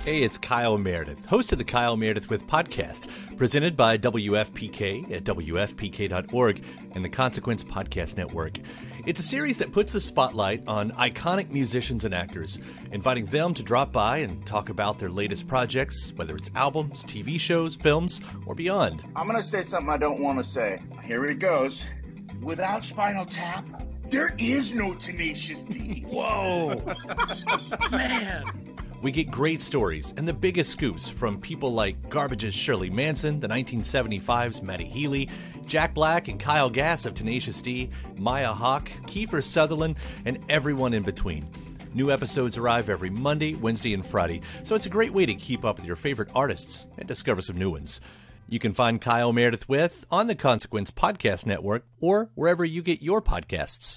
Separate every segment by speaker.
Speaker 1: Hey, it's Kyle Meredith, host of the Kyle Meredith With podcast, presented by WFPK at WFPK.org and the Consequence Podcast Network. It's a series that puts the spotlight on iconic musicians and actors, inviting them to drop by and talk about their latest projects, whether it's albums, TV shows, films, or beyond.
Speaker 2: I'm going to say something I don't want to say. Here it goes. Without Spinal Tap, there is no Tenacious D.
Speaker 1: Whoa! Man! We get great stories and the biggest scoops from people like Garbage's Shirley Manson, the 1975's Matty Healy, Jack Black and Kyle Gass of Tenacious D, Maya Hawke, Kiefer Sutherland, and everyone in between. New episodes arrive every Monday, Wednesday, and Friday, so it's a great way to keep up with your favorite artists and discover some new ones. You can find Kyle Meredith With on the Consequence Podcast Network or wherever you get your podcasts.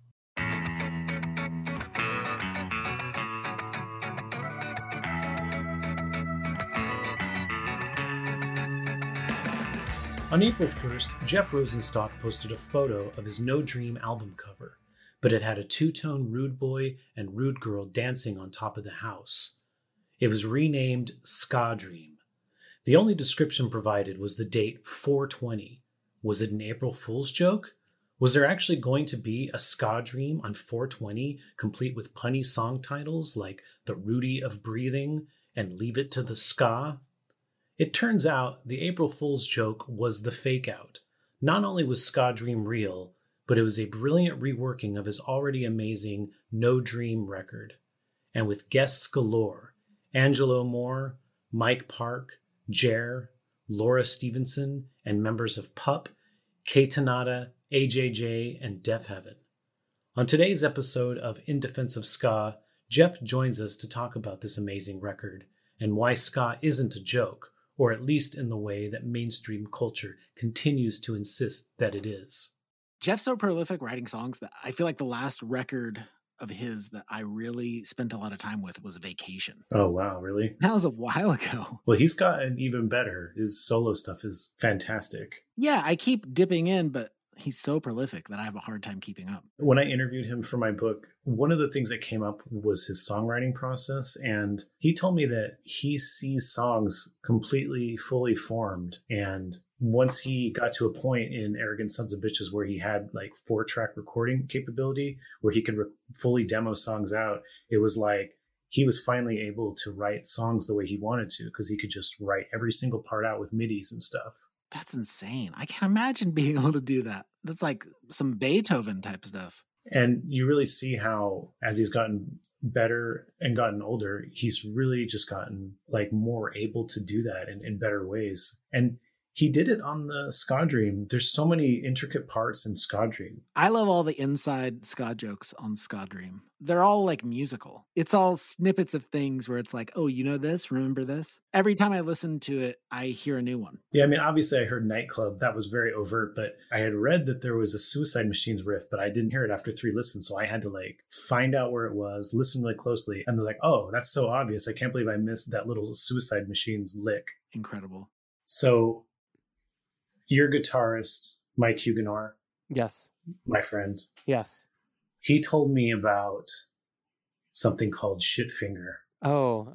Speaker 3: On April 1st, Jeff Rosenstock posted a photo of his No Dream album cover, but it had a two-tone Rude Boy and Rude Girl dancing on top of the house. It was renamed Ska Dream. The only description provided was the date 4/20. Was it an April Fool's joke? Was there actually going to be a Ska Dream on 4/20, complete with punny song titles like The Rudy of Breathing and Leave It to the Ska? It turns out the April Fool's joke was the fake out. Not only was Ska Dream real, but it was a brilliant reworking of his already amazing No Dream record. And with guests galore, Angelo Moore, Mike Park, Jer, Laura Stevenson, and members of Pup, Kay Tanada, AJJ, and Deaf Heaven. On today's episode of In Defense of Ska, Jeff joins us to talk about this amazing record and why ska isn't a joke, or at least in the way that mainstream culture continues to insist that it is.
Speaker 4: Jeff's so prolific writing songs that I feel like the last record of his that I really spent a lot of time with was Vacation.
Speaker 3: Oh, wow, really?
Speaker 4: That was a while ago.
Speaker 3: Well, he's gotten even better. His solo stuff is fantastic.
Speaker 4: Yeah, I keep dipping in, but he's so prolific that I have a hard time keeping up.
Speaker 3: When I interviewed him for my book, one of the things that came up was his songwriting process. And he told me that he sees songs completely fully formed. And once he got to a point in Arrogant Sons of Bitches where he had like 4-track recording capability, where he could fully demo songs out, it was like he was finally able to write songs the way he wanted to, because he could just write every single part out with MIDIs and stuff.
Speaker 4: That's insane. I can't imagine being able to do that. That's like some Beethoven type stuff.
Speaker 3: And you really see how, as he's gotten better and gotten older, he's really just gotten like more able to do that in better ways. And he did it on the Ska Dream. There's so many intricate parts in Ska Dream.
Speaker 4: I love all the inside ska jokes on Ska Dream. They're all like musical. It's all snippets of things where it's like, oh, you know this? Remember this? Every time I listen to it, I hear a new one.
Speaker 3: Yeah, I mean, obviously I heard Nightclub. That was very overt, but I had read that there was a Suicide Machines riff, but I didn't hear it after 3 listens. So I had to like find out where it was, listen really closely. And I was like, oh, that's so obvious. I can't believe I missed that little Suicide Machines lick.
Speaker 4: Incredible.
Speaker 3: So your guitarist, Mike Huguenot.
Speaker 5: Yes.
Speaker 3: My friend.
Speaker 5: Yes.
Speaker 3: He told me about something called Shitfinger.
Speaker 5: Oh.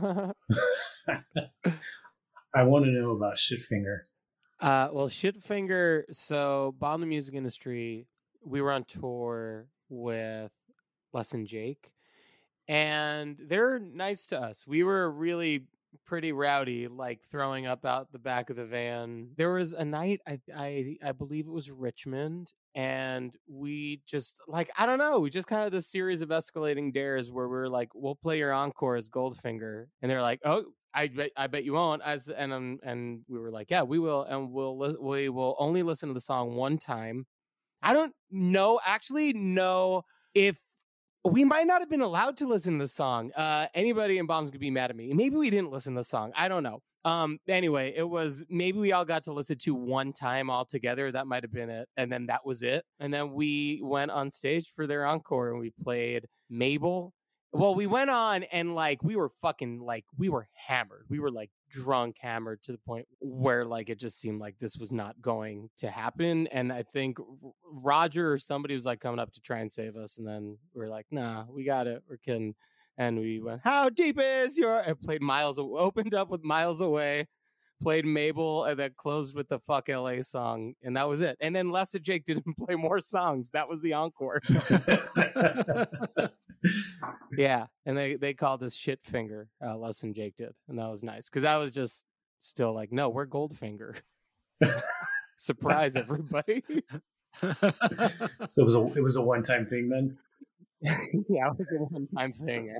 Speaker 3: I want to know about Shitfinger.
Speaker 5: Well, Shitfinger, so Bomb the Music Industry, we were on tour with Les and Jake, and they're nice to us. We were really pretty rowdy, like throwing up out the back of the van. There was a night, I believe it was Richmond, and we just like, I don't know, we just kind of this series of escalating dares where we're like, we'll play your encore as Goldfinger, and they're like, oh, I bet you won't. And we were like, yeah, we will, and we will only listen to the song one time. I don't know if we might not have been allowed to listen to the song. Anybody in Bombs could be mad at me. Maybe we didn't listen to the song. I don't know. Anyway, it was, maybe we all got to listen to one time all together. That might have been it. And then that was it. And then we went on stage for their encore and we played Mabel. Well, we went on and like, we were hammered. We were like drunk, hammered to the point where like, it just seemed like this was not going to happen. And I think Roger or somebody was like coming up to try and save us. And then we were like, nah, we got it. We're kidding. And we went, how deep is your... I played opened up with Miles Away, played Mabel, and then closed with the Fuck LA song. And that was it. And then Les and Jake didn't play more songs. That was the encore. Yeah. And they called us Shitfinger, Les and Jake did. And that was nice. Because I was just still like, no, we're Goldfinger. Surprise, everybody.
Speaker 3: So it was a one-time thing then?
Speaker 5: Yeah, it was a one-time thing.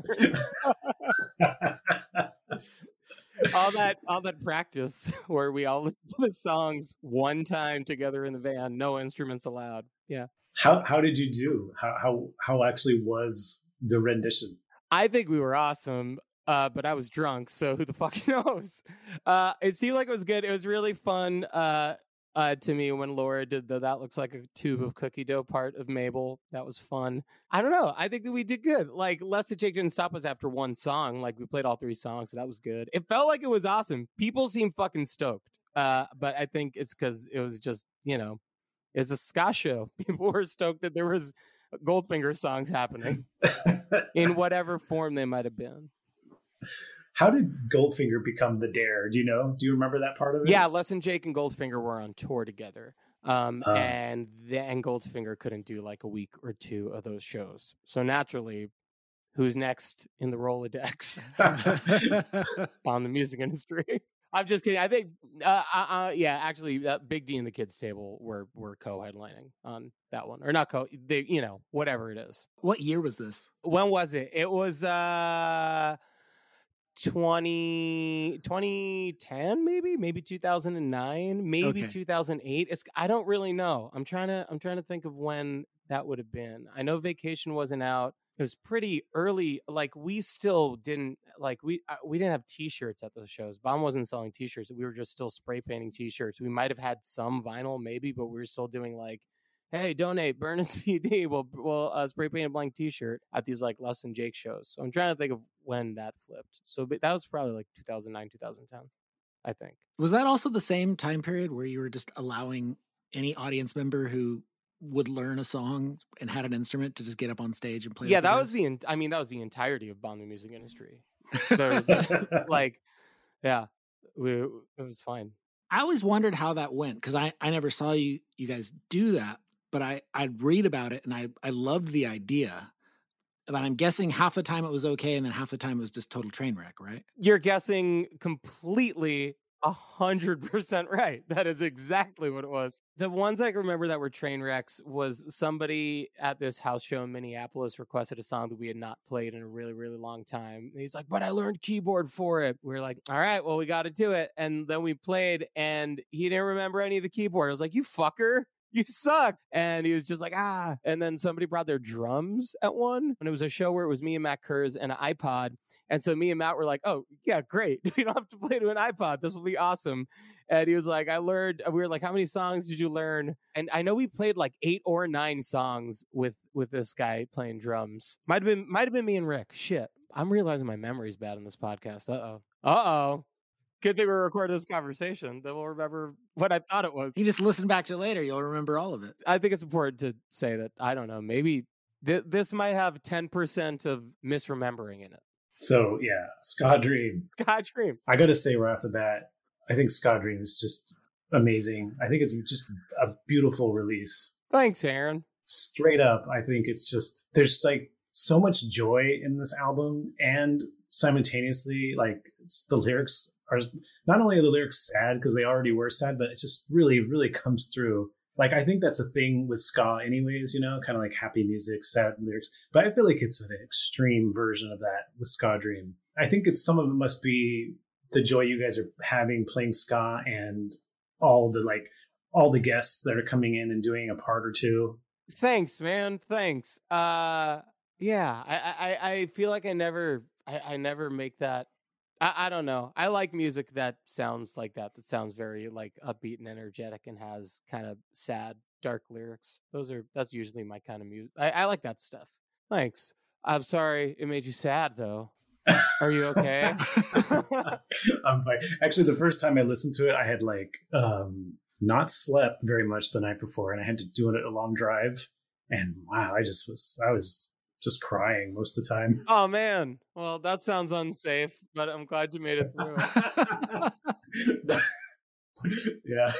Speaker 5: all that practice where we all listened to the songs one time together in the van, no instruments allowed. Yeah.
Speaker 3: How did you do? How actually was the rendition?
Speaker 5: I think we were awesome. But I was drunk, so who the fuck knows? It seemed like it was good. It was really fun to me when Laura did the "That looks like a tube of cookie dough" part of Mabel. That was fun. I don't know. I think that we did good. Like, Les and Jake didn't stop us after one song. Like, we played all 3 songs, so that was good. It felt like it was awesome. People seemed fucking stoked. But I think it's because it was just, it's a ska show. People were stoked that there was Goldfinger songs happening in whatever form they might have been.
Speaker 3: How did Goldfinger become the Dare? Do you know? Do you remember that part of it?
Speaker 5: Yeah, Les and Jake and Goldfinger were on tour together. And Goldfinger couldn't do like a week or 2 of those shows. So naturally, who's next in the Rolodex on the music industry? I'm just kidding. I think, actually, Big D and the Kids Table were co-headlining on that one, or not whatever it is.
Speaker 4: What year was this?
Speaker 5: When was it? It was 2010, maybe 2009, maybe 2008. I don't really know. I'm trying to think of when that would have been. I know Vacation wasn't out. It was pretty early. Like, we still didn't we didn't have T-shirts at those shows. Bomb wasn't selling T-shirts. We were just still spray painting T-shirts. We might have had some vinyl, maybe, but we were still doing like, hey, donate, burn a CD. We'll spray paint a blank T-shirt at these like Les and Jake shows. So I'm trying to think of when that flipped. So that was probably like 2009, 2010, I think.
Speaker 4: Was that also the same time period where you were just allowing any audience member who would learn a song and had an instrument to just get up on stage and play?
Speaker 5: Yeah, that was the entirety of Bomb the Music Industry. There was it was fine.
Speaker 4: I always wondered how that went because I never saw you guys do that, but I'd read about it and I loved the idea. But I'm guessing half the time it was okay and then half the time it was just total train wreck, right?
Speaker 5: You're guessing completely 100% right. That is exactly what it was. The ones I remember that were train wrecks was somebody at this house show in Minneapolis requested a song that we had not played in a really, really long time. And he's like, but I learned keyboard for it. We were like, all right, well, we got to do it. And then we played and he didn't remember any of the keyboard. I was like, you fucker. You suck. And he was just like, ah. And then somebody brought their drums at one. And it was a show where it was me and Matt Kurz and an iPod. And so me and Matt were like, oh, yeah, great. We don't have to play to an iPod. This will be awesome. And he was like, we were like, how many songs did you learn? And I know we played like 8 or 9 songs with this guy playing drums. Might have been me and Rick. Shit. I'm realizing my memory's bad on this podcast. Uh-oh. Good thing we recorded this conversation. Then we'll remember what I thought it was.
Speaker 4: You just listen back to it later. You'll remember all of it.
Speaker 5: I think it's important to say that, I don't know, maybe this might have 10% of misremembering in it.
Speaker 3: So, yeah, Ska Dream.
Speaker 5: Ska Dream.
Speaker 3: I got to say right off the bat, I think Ska Dream is just amazing. I think it's just a beautiful release.
Speaker 5: Thanks, Aaron.
Speaker 3: Straight up, I think it's just, there's like so much joy in this album, and simultaneously, like, the lyrics are not only are the lyrics sad because they already were sad, but it just really, really comes through. Like, I think that's a thing with ska anyways, kind of like happy music, sad lyrics. But I feel like it's an extreme version of that with Ska Dream. I think some of it must be the joy you guys are having playing ska and all the guests that are coming in and doing a part or two.
Speaker 5: Thanks, man. Thanks. Yeah, I feel like I never make that. I don't know. I like music that sounds like that sounds very like upbeat and energetic and has kind of sad, dark lyrics. That's usually my kind of music. I like that stuff. Thanks. I'm sorry it made you sad though. Are you okay?
Speaker 3: I'm fine. Actually, the first time I listened to it, I had not slept very much the night before, and I had to do it a long drive. And wow, I was just crying most of the time.
Speaker 5: Oh man. Well, that sounds unsafe, but I'm glad you made it through.
Speaker 3: Yeah.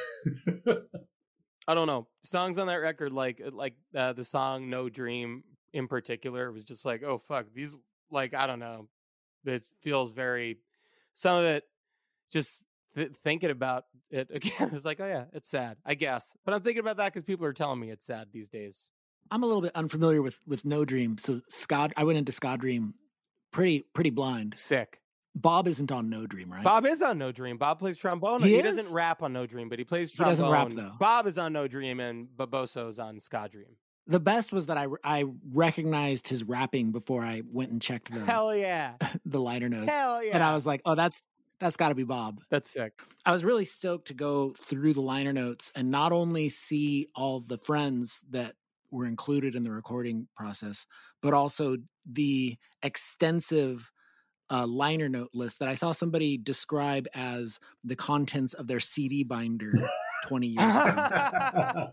Speaker 5: I don't know. Songs on that record, like the song "No Dream" in particular, was just like, oh fuck, these, like, I don't know. It feels very. Some of it, just thinking about it again, it's like, oh yeah, it's sad, I guess. But I'm thinking about that because people are telling me it's sad these days.
Speaker 4: I'm a little bit unfamiliar with No Dream, so I went into Ska Dream pretty blind.
Speaker 5: Sick.
Speaker 4: Bob isn't on No Dream, right?
Speaker 5: Bob is on No Dream. Bob plays trombone.
Speaker 4: He
Speaker 5: doesn't rap on No Dream, but he plays trombone.
Speaker 4: He doesn't rap, though.
Speaker 5: Bob is on No Dream, and Baboso's on Ska Dream.
Speaker 4: The best was that I recognized his rapping before I went and checked the
Speaker 5: Hell yeah
Speaker 4: the liner notes.
Speaker 5: Hell yeah.
Speaker 4: And I was like, oh, that's got to be Bob.
Speaker 5: That's sick.
Speaker 4: I was really stoked to go through the liner notes and not only see all the friends that were included in the recording process, but also the extensive liner note list that I saw somebody describe as the contents of their CD binder 20 years ago,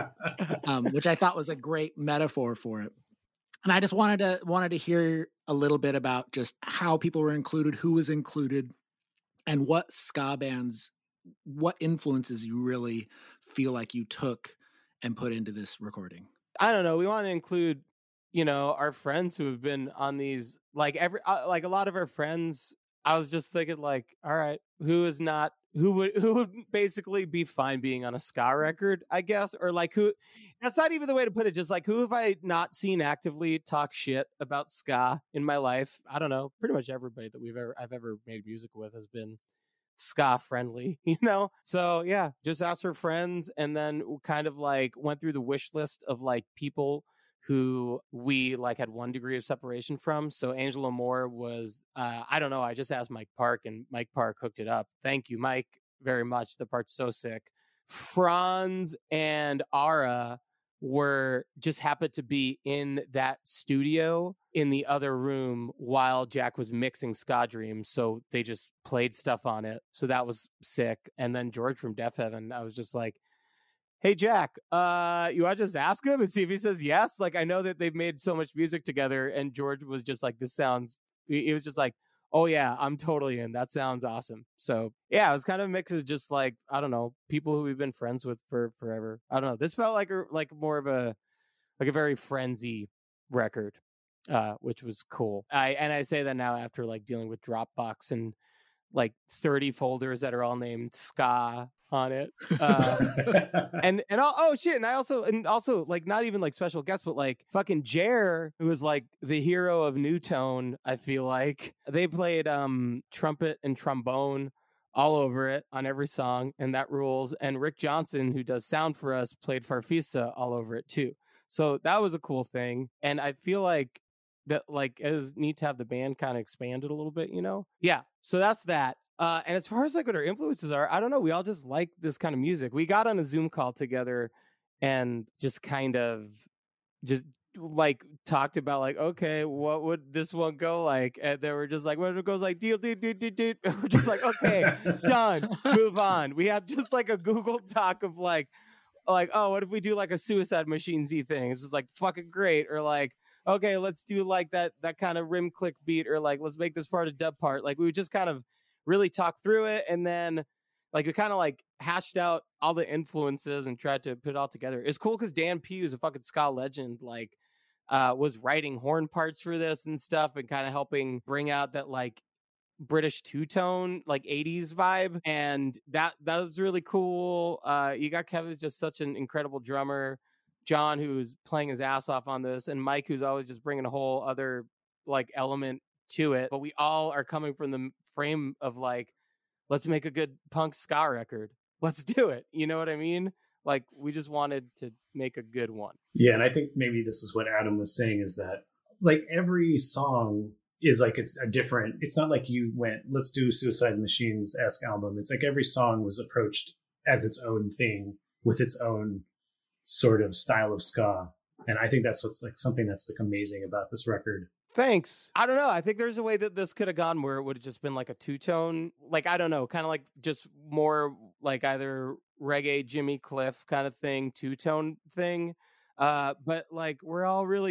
Speaker 4: which I thought was a great metaphor for it. And I just wanted to hear a little bit about just how people were included, who was included, and what ska bands, what influences you really feel like you took and put into this recording.
Speaker 5: I don't know. We want to include, our friends who have been on these, like like a lot of our friends. I was just thinking, like, all right, who would basically be fine being on a ska record, I guess, or like who? That's not even the way to put it. Just like, who have I not seen actively talk shit about ska in my life? I don't know. Pretty much everybody that I've ever made music with has been ska friendly, So yeah, just asked her friends, and then kind of like went through the wish list of like people who we like had 1 degree of separation from. So Angela Moore was, I don't know. I just asked Mike Park, and Mike Park hooked it up. Thank you, Mike, very much. The part's so sick. Franz and Ara just happened to be in that studio in the other room while Jack was mixing Ska Dream. So they just played stuff on it. So that was sick. And then George from Deaf Heaven, I was just like, hey, Jack, you want to just ask him and see if he says yes? Like, I know that they've made so much music together. And George was just like, he was just like, oh yeah, I'm totally in. That sounds awesome. So yeah, it was kind of a mix of just like, I don't know, people who we've been friends with for forever. I don't know. This felt like more of a very frenzy record, which was cool. I say that now after like dealing with Dropbox and like 30 folders that are all named ska on it. And also like not even like special guests, but like fucking Jer, who was like the hero of New Tone. I feel like they played trumpet and trombone all over it on every song, and that rules. And Rick Johnson, who does sound for us, played Farfisa all over it too. So that was a cool thing. And I feel like that like it was neat to have the band kind of expanded a little bit, Yeah. So that's that. And as far as like what our influences are, I don't know. We all just like this kind of music. We got on a Zoom call together and just kind of just like talked about like, okay, what would this one go like? And they were just like, when it goes like, deal. We're just like, okay, done, move on. We have just like a Google Doc of like, oh, what if we do like a Suicide Machine Z thing? It's just like fucking great. Or like, okay, let's do like that kind of rim click beat, or like, let's make this part a dub part. Like we would just kind of really talk through it, and then like we kind of like hashed out all the influences and tried to put it all together. It's cool because Dan P, who's a fucking ska legend, like was writing horn parts for this and stuff, and kind of helping bring out that like British two-tone like 80s vibe, and that was really cool. You got Kevin, who's just such an incredible drummer, John, who's playing his ass off on this, and Mike, who's always just bringing a whole other like element to it. But we all are coming from the frame of like, let's make a good punk ska record. Let's do it. You know what I mean? Like we just wanted to make a good one.
Speaker 3: Yeah, and I think maybe this is what Adam was saying, is that like every song is like, it's not like you went, let's do Suicide Machines-esque album. It's like every song was approached as its own thing with its own sort of style of ska. And I think that's what's like something that's like amazing about this record.
Speaker 5: Thanks. I don't know. I think there's a way that this could have gone where it would have just been like a two-tone, like, I don't know, kind of like just more like either reggae Jimmy Cliff kind of thing, two-tone thing. But like we're all really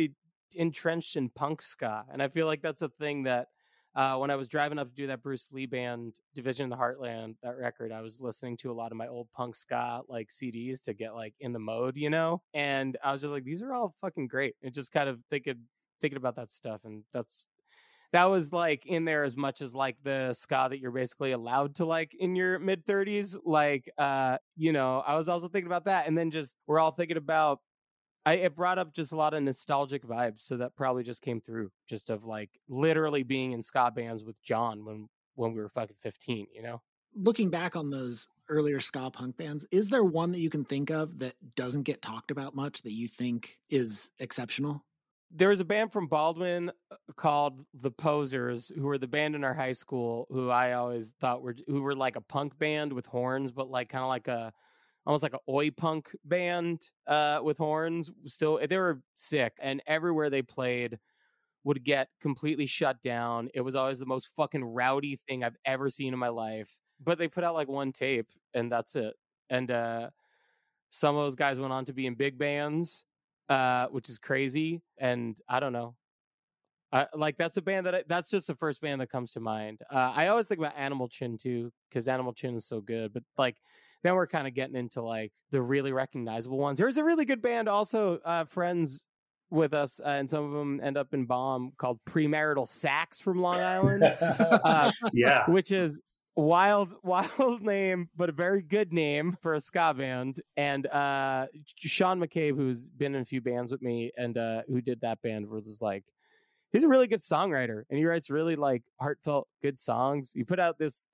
Speaker 5: entrenched in punk ska. And I feel like that's a thing that when I was driving up to do that Bruce Lee band Division of the Heartland, that record, I was listening to a lot of my old punk ska like CDs to get like in the mode, you know? And I was just like, these are all fucking great. And just kind of thinking about that stuff. And that was like in there as much as like the ska that you're basically allowed to like in your mid 30s. Like, you know, I was also thinking about that. And then just we're all thinking about, it brought up just a lot of nostalgic vibes. So that probably just came through just of like literally being in ska bands with John when we were fucking 15, you know?
Speaker 4: Looking back on those earlier ska punk bands, is there one that you can think of that doesn't get talked about much that you think is exceptional?
Speaker 5: There was a band from Baldwin called The Posers, who were the band in our high school, who I always thought were like a punk band with horns, but like kind of like almost like a oi punk band with horns. Still, they were sick, and everywhere they played would get completely shut down. It was always the most fucking rowdy thing I've ever seen in my life. But they put out like one tape, and that's it. And some of those guys went on to be in big bands, which is crazy. And I don't know. Like that's a band that's just the first band that comes to mind. I always think about Animal Chin too, because Animal Chin is so good. But like then we're kind of getting into like the really recognizable ones. There's a really good band also, friends with us, and some of them end up in Bomb, called Premarital Sax from Long Island.
Speaker 3: Yeah,
Speaker 5: which is wild name, but a very good name for a ska band. And Sean McCabe, who's been in a few bands with me and who did that band, was like, he's a really good songwriter, and he writes really like heartfelt good songs. He put out this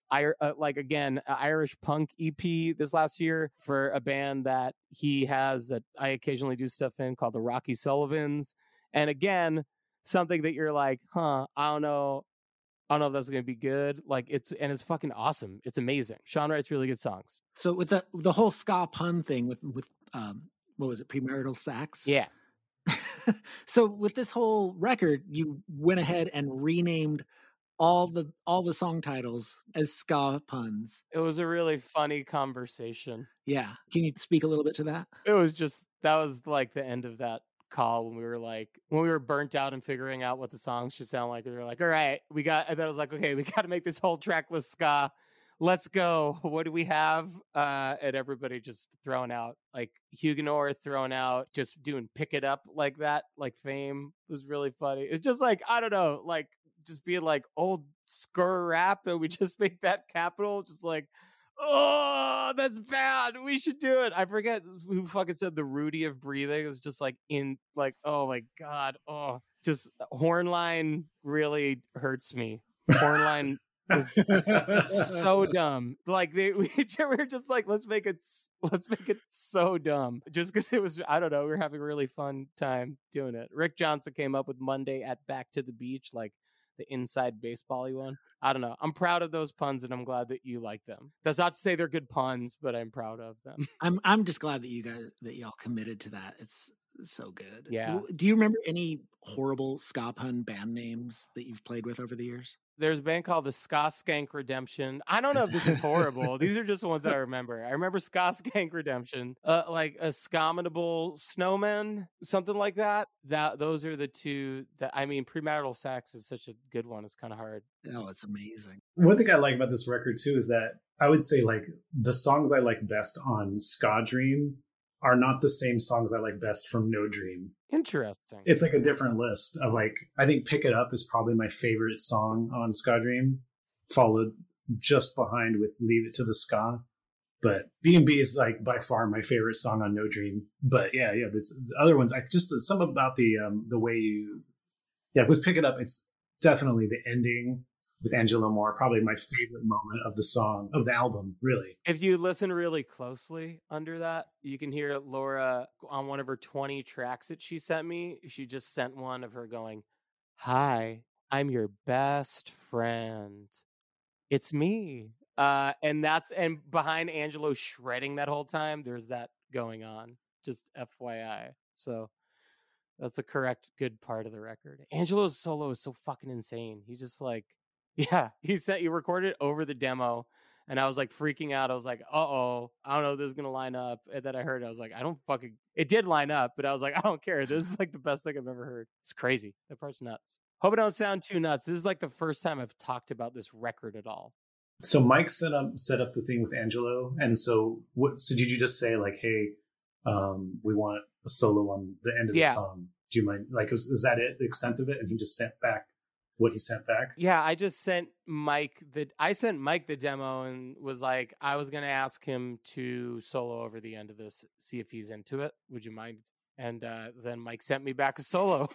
Speaker 5: Irish punk EP this last year for a band that he has that I occasionally do stuff in, called the Rocky Sullivans. And again, something that you're like, I don't know if that's going to be good. Like it's fucking awesome. It's amazing. Sean writes really good songs.
Speaker 4: So with the whole ska pun thing with what was it, Premarital Sax?
Speaker 5: Yeah.
Speaker 4: So with this whole record, you went ahead and renamed all the song titles as ska puns.
Speaker 5: It was a really funny conversation.
Speaker 4: Yeah. Can you speak a little bit to that?
Speaker 5: It was just, that was like the end of that call when we were burnt out and figuring out what the songs should sound like. And we were like, all right, and then I was like, okay, we got to make this whole track list ska. Let's go. What do we have? And everybody just throwing out, like Huguenot throwing out, just doing Pick It Up like that, like Fame was really funny. It's just like, I don't know, like just being like old skr rap, and we just make that capital, just like, oh, that's bad. We should do it. I forget who fucking said the Rudy of breathing. It was just like in like, oh my God. Oh, just Hornline really hurts me. Hornline is so dumb. Like we were just like, let's make it so dumb. Just because it was, I don't know, we were having a really fun time doing it. Rick Johnson came up with Monday at Back to the Beach, like the inside baseball-y one. I don't know. I'm proud of those puns, and I'm glad that you like them. That's not to say they're good puns, but I'm proud of them.
Speaker 4: I'm just glad that y'all committed to that. It's so good.
Speaker 5: Yeah.
Speaker 4: Do you remember any horrible ska pun band names that you've played with over the years?
Speaker 5: There's a band called the Ska Skank Redemption. I don't know if this is horrible. These are just the ones that I remember. I remember Ska Skank Redemption, like a Scominable Snowman, something like that. Those are the two that, I mean, Premarital Sax is such a good one. It's kind of hard.
Speaker 4: Oh, it's amazing.
Speaker 3: One thing I like about this record too is that I would say like the songs I like best on Ska Dream are not the same songs I like best from No Dream.
Speaker 5: Interesting.
Speaker 3: It's like a different list of like, I think Pick It Up is probably my favorite song on Ska Dream, followed just behind with Leave It to the Ska. But B&B is like by far my favorite song on No Dream. But yeah, the other ones, I just, some about the way with Pick It Up, it's definitely the ending with Angela Moore, probably my favorite moment of the album, really.
Speaker 5: If you listen really closely under that, you can hear Laura on one of her 20 tracks that she sent me. She just sent one of her going, "Hi, I'm your best friend. It's me." And behind Angelo shredding that whole time, there's that going on. Just FYI. So that's a correct, good part of the record. Angelo's solo is so fucking insane. He just like, yeah, he recorded it over the demo And I was like freaking out. I was like, uh-oh, I don't know if this is going to line up. And then I heard, I was like, it did line up, but I was like, I don't care. This is like the best thing I've ever heard. It's crazy. That part's nuts. Hope it don't sound too nuts. This is like the first time I've talked about this record at all.
Speaker 3: So Mike set up the thing with Angelo. And so so did you just say like, hey, we want a solo on the end of the song? Do you mind? Like, is that it, the extent of it? And he just sent back what he sent back?
Speaker 5: Yeah, I just sent Mike the demo and was like, I was going to ask him to solo over the end of this, see if he's into it. Would you mind? And then Mike sent me back a solo.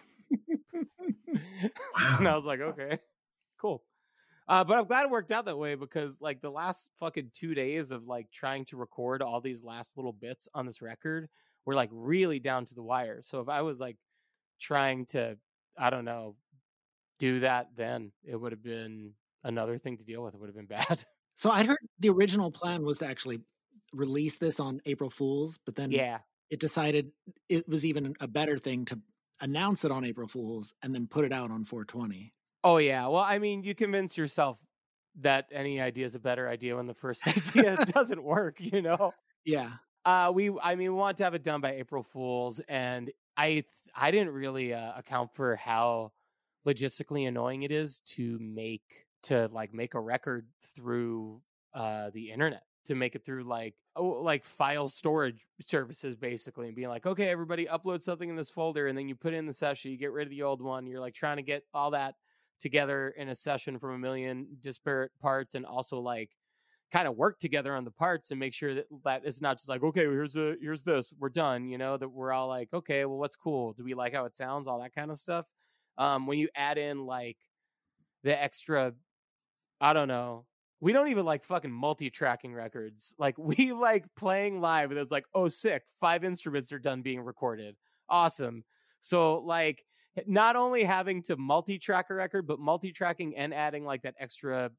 Speaker 3: Wow.
Speaker 5: And I was like, okay, cool. But I'm glad it worked out that way, because like the last fucking 2 days of like trying to record all these last little bits on this record were like really down to the wire. So if I was like trying to, I don't know, do that, then it would have been another thing to deal with. It would have been bad.
Speaker 4: So I'd heard the original plan was to actually release this on April Fool's, but then it decided it was even a better thing to announce it on April Fool's and then put it out on 420.
Speaker 5: Oh yeah. Well, I mean, you convince yourself that any idea is a better idea when the first idea doesn't work, you know?
Speaker 4: Yeah.
Speaker 5: We want to have it done by April Fool's, and I didn't really account for how logistically annoying it is to make a record through the internet, to make it through like file storage services basically, and being like, okay, everybody upload something in this folder, and then you put in the session, you get rid of the old one, you're like trying to get all that together in a session from a million disparate parts, and also like kind of work together on the parts and make sure that it's not just like, okay, here's this, we're done, you know, that we're all like, okay, well, what's cool, do we like how it sounds, all that kind of stuff. When you add in like the extra, I don't know, we don't even like fucking multi-tracking records. Like we like playing live and it's like, oh sick, 5 instruments are done being recorded. Awesome. So like not only having to multi-track a record, but multi-tracking and adding like that extra,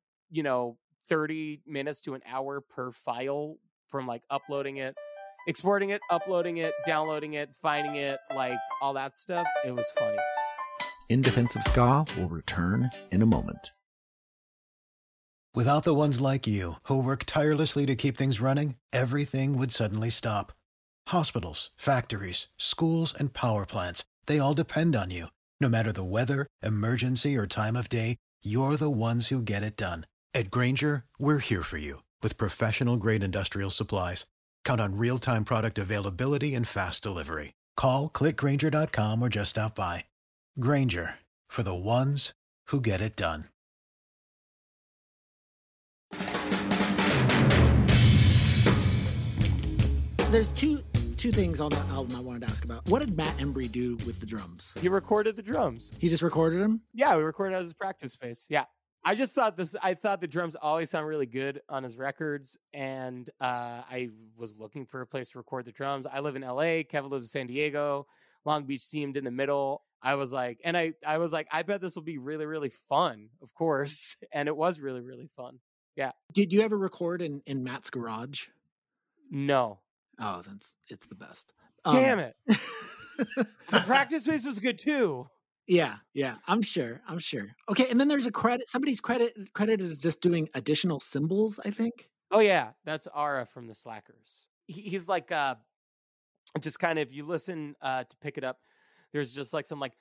Speaker 5: 30 minutes to an hour per file from like uploading it, exporting it, uploading it, downloading it, finding it, like all that stuff. It was funny.
Speaker 6: In Defense of Ska will return in a moment.
Speaker 7: Without the ones like you, who work tirelessly to keep things running, everything would suddenly stop. Hospitals, factories, schools, and power plants, they all depend on you. No matter the weather, emergency, or time of day, you're the ones who get it done. At Grainger, we're here for you with professional-grade industrial supplies. Count on real-time product availability and fast delivery. Call, clickgrainger.com, or just stop by. Grainger, for the ones who get it done.
Speaker 4: There's two things on the album I wanted to ask about. What did Matt Embry do with the drums?
Speaker 5: He recorded the drums.
Speaker 4: He just recorded them?
Speaker 5: Yeah, we recorded as his practice space. Yeah. I thought the drums always sound really good on his records, and I was looking for a place to record the drums. I live in LA, Kevin lives in San Diego, Long Beach seemed in the middle. I was like, I bet this will be really, really fun, of course. And it was really, really fun. Yeah.
Speaker 4: Did you ever record in Matt's garage?
Speaker 5: No.
Speaker 4: Oh, it's the best.
Speaker 5: Damn it. The practice space was good too.
Speaker 4: Yeah, I'm sure. Okay, and then there's a credit. Somebody's credited as just doing additional cymbals, I think.
Speaker 5: Oh yeah, that's Ara from the Slackers. He's like, just kind of, you listen to pick it up. There's just like some like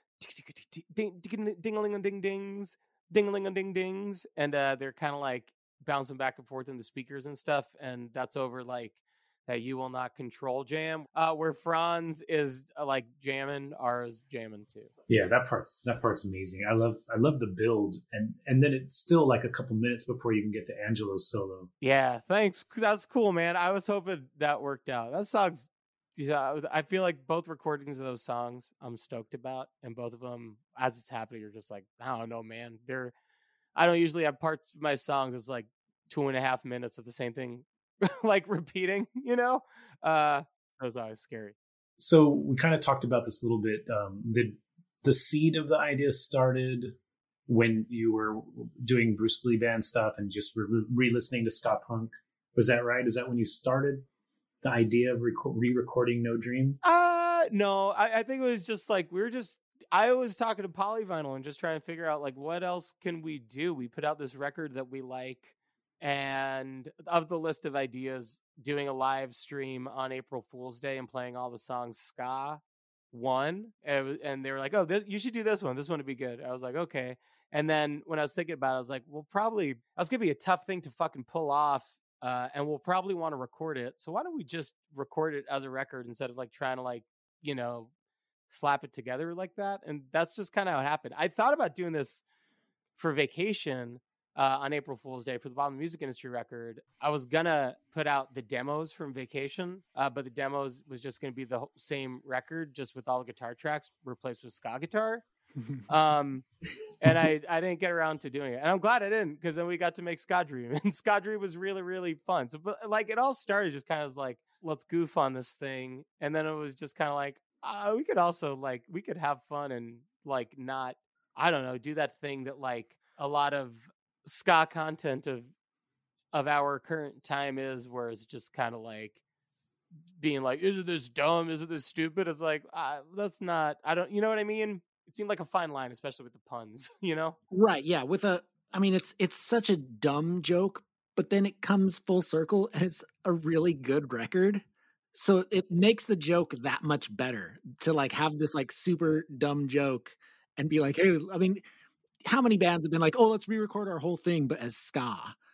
Speaker 5: ding-a-ling-a-ding-dings, ding-a-ling-a-ding-dings, and they're kind of like bouncing back and forth in the speakers and stuff, and that's over like that You Will Not Control jam, where Franz is like jamming, Ara's jamming too.
Speaker 3: Yeah, that part's amazing. I love the build, and then it's still like a couple minutes before you can get to Angelo's solo.
Speaker 5: Yeah, thanks. That's cool, man. I was hoping that worked out. That song's, I feel like both recordings of those songs I'm stoked about, and both of them, as it's happening, you're just like, I don't know, man. I don't usually have parts of my songs it's like 2.5 minutes of the same thing like repeating, it was always scary.
Speaker 3: So we kind of talked about this a little bit. The seed of the idea started when you were doing Bruce Lee Band stuff and just re-listening to ska punk. Was that right? Is that when you started the idea of re-recording No Dream?
Speaker 5: No, I think it was just like I was talking to Polyvinyl and just trying to figure out like what else can we do. We put out this record that we like And of the list of ideas, doing a live stream on April Fool's Day and playing all the songs ska won. And they were like, oh, you should do this one. This one would be good. I was like, okay. And then when I was thinking about it, I was like, well, probably that's going to be a tough thing to fucking pull off. And we'll probably want to record it. So why don't we just record it as a record instead of like trying to like, you know, slap it together like that? And that's just kind of how it happened. I thought about doing this for Vacation on April Fool's Day for the Bottom Music Industry record. I was gonna put out the demos from Vacation, but the demos was just gonna be the same record, just with all the guitar tracks replaced with ska guitar. And I didn't get around to doing it, and I'm glad I didn't, because then we got to make Ska Dream, and Ska Dream was really, really fun. So, but like, it all started just kind of like, let's goof on this thing, and then it was just kind of like, we could also like, we could have fun and like not, I don't know, do that thing that like a lot of ska content of our current time is, where it's just kind of like being like, isn't this dumb? Isn't this stupid? It's like, that's not, I don't, you know what I mean? It seemed like a fine line, especially with the puns, you know?
Speaker 4: Right. Yeah. It's such a dumb joke, but then it comes full circle and it's a really good record. So it makes the joke that much better to like have this like super dumb joke and be like, hey, I mean, how many bands have been like, oh, let's re-record our whole thing, but as ska,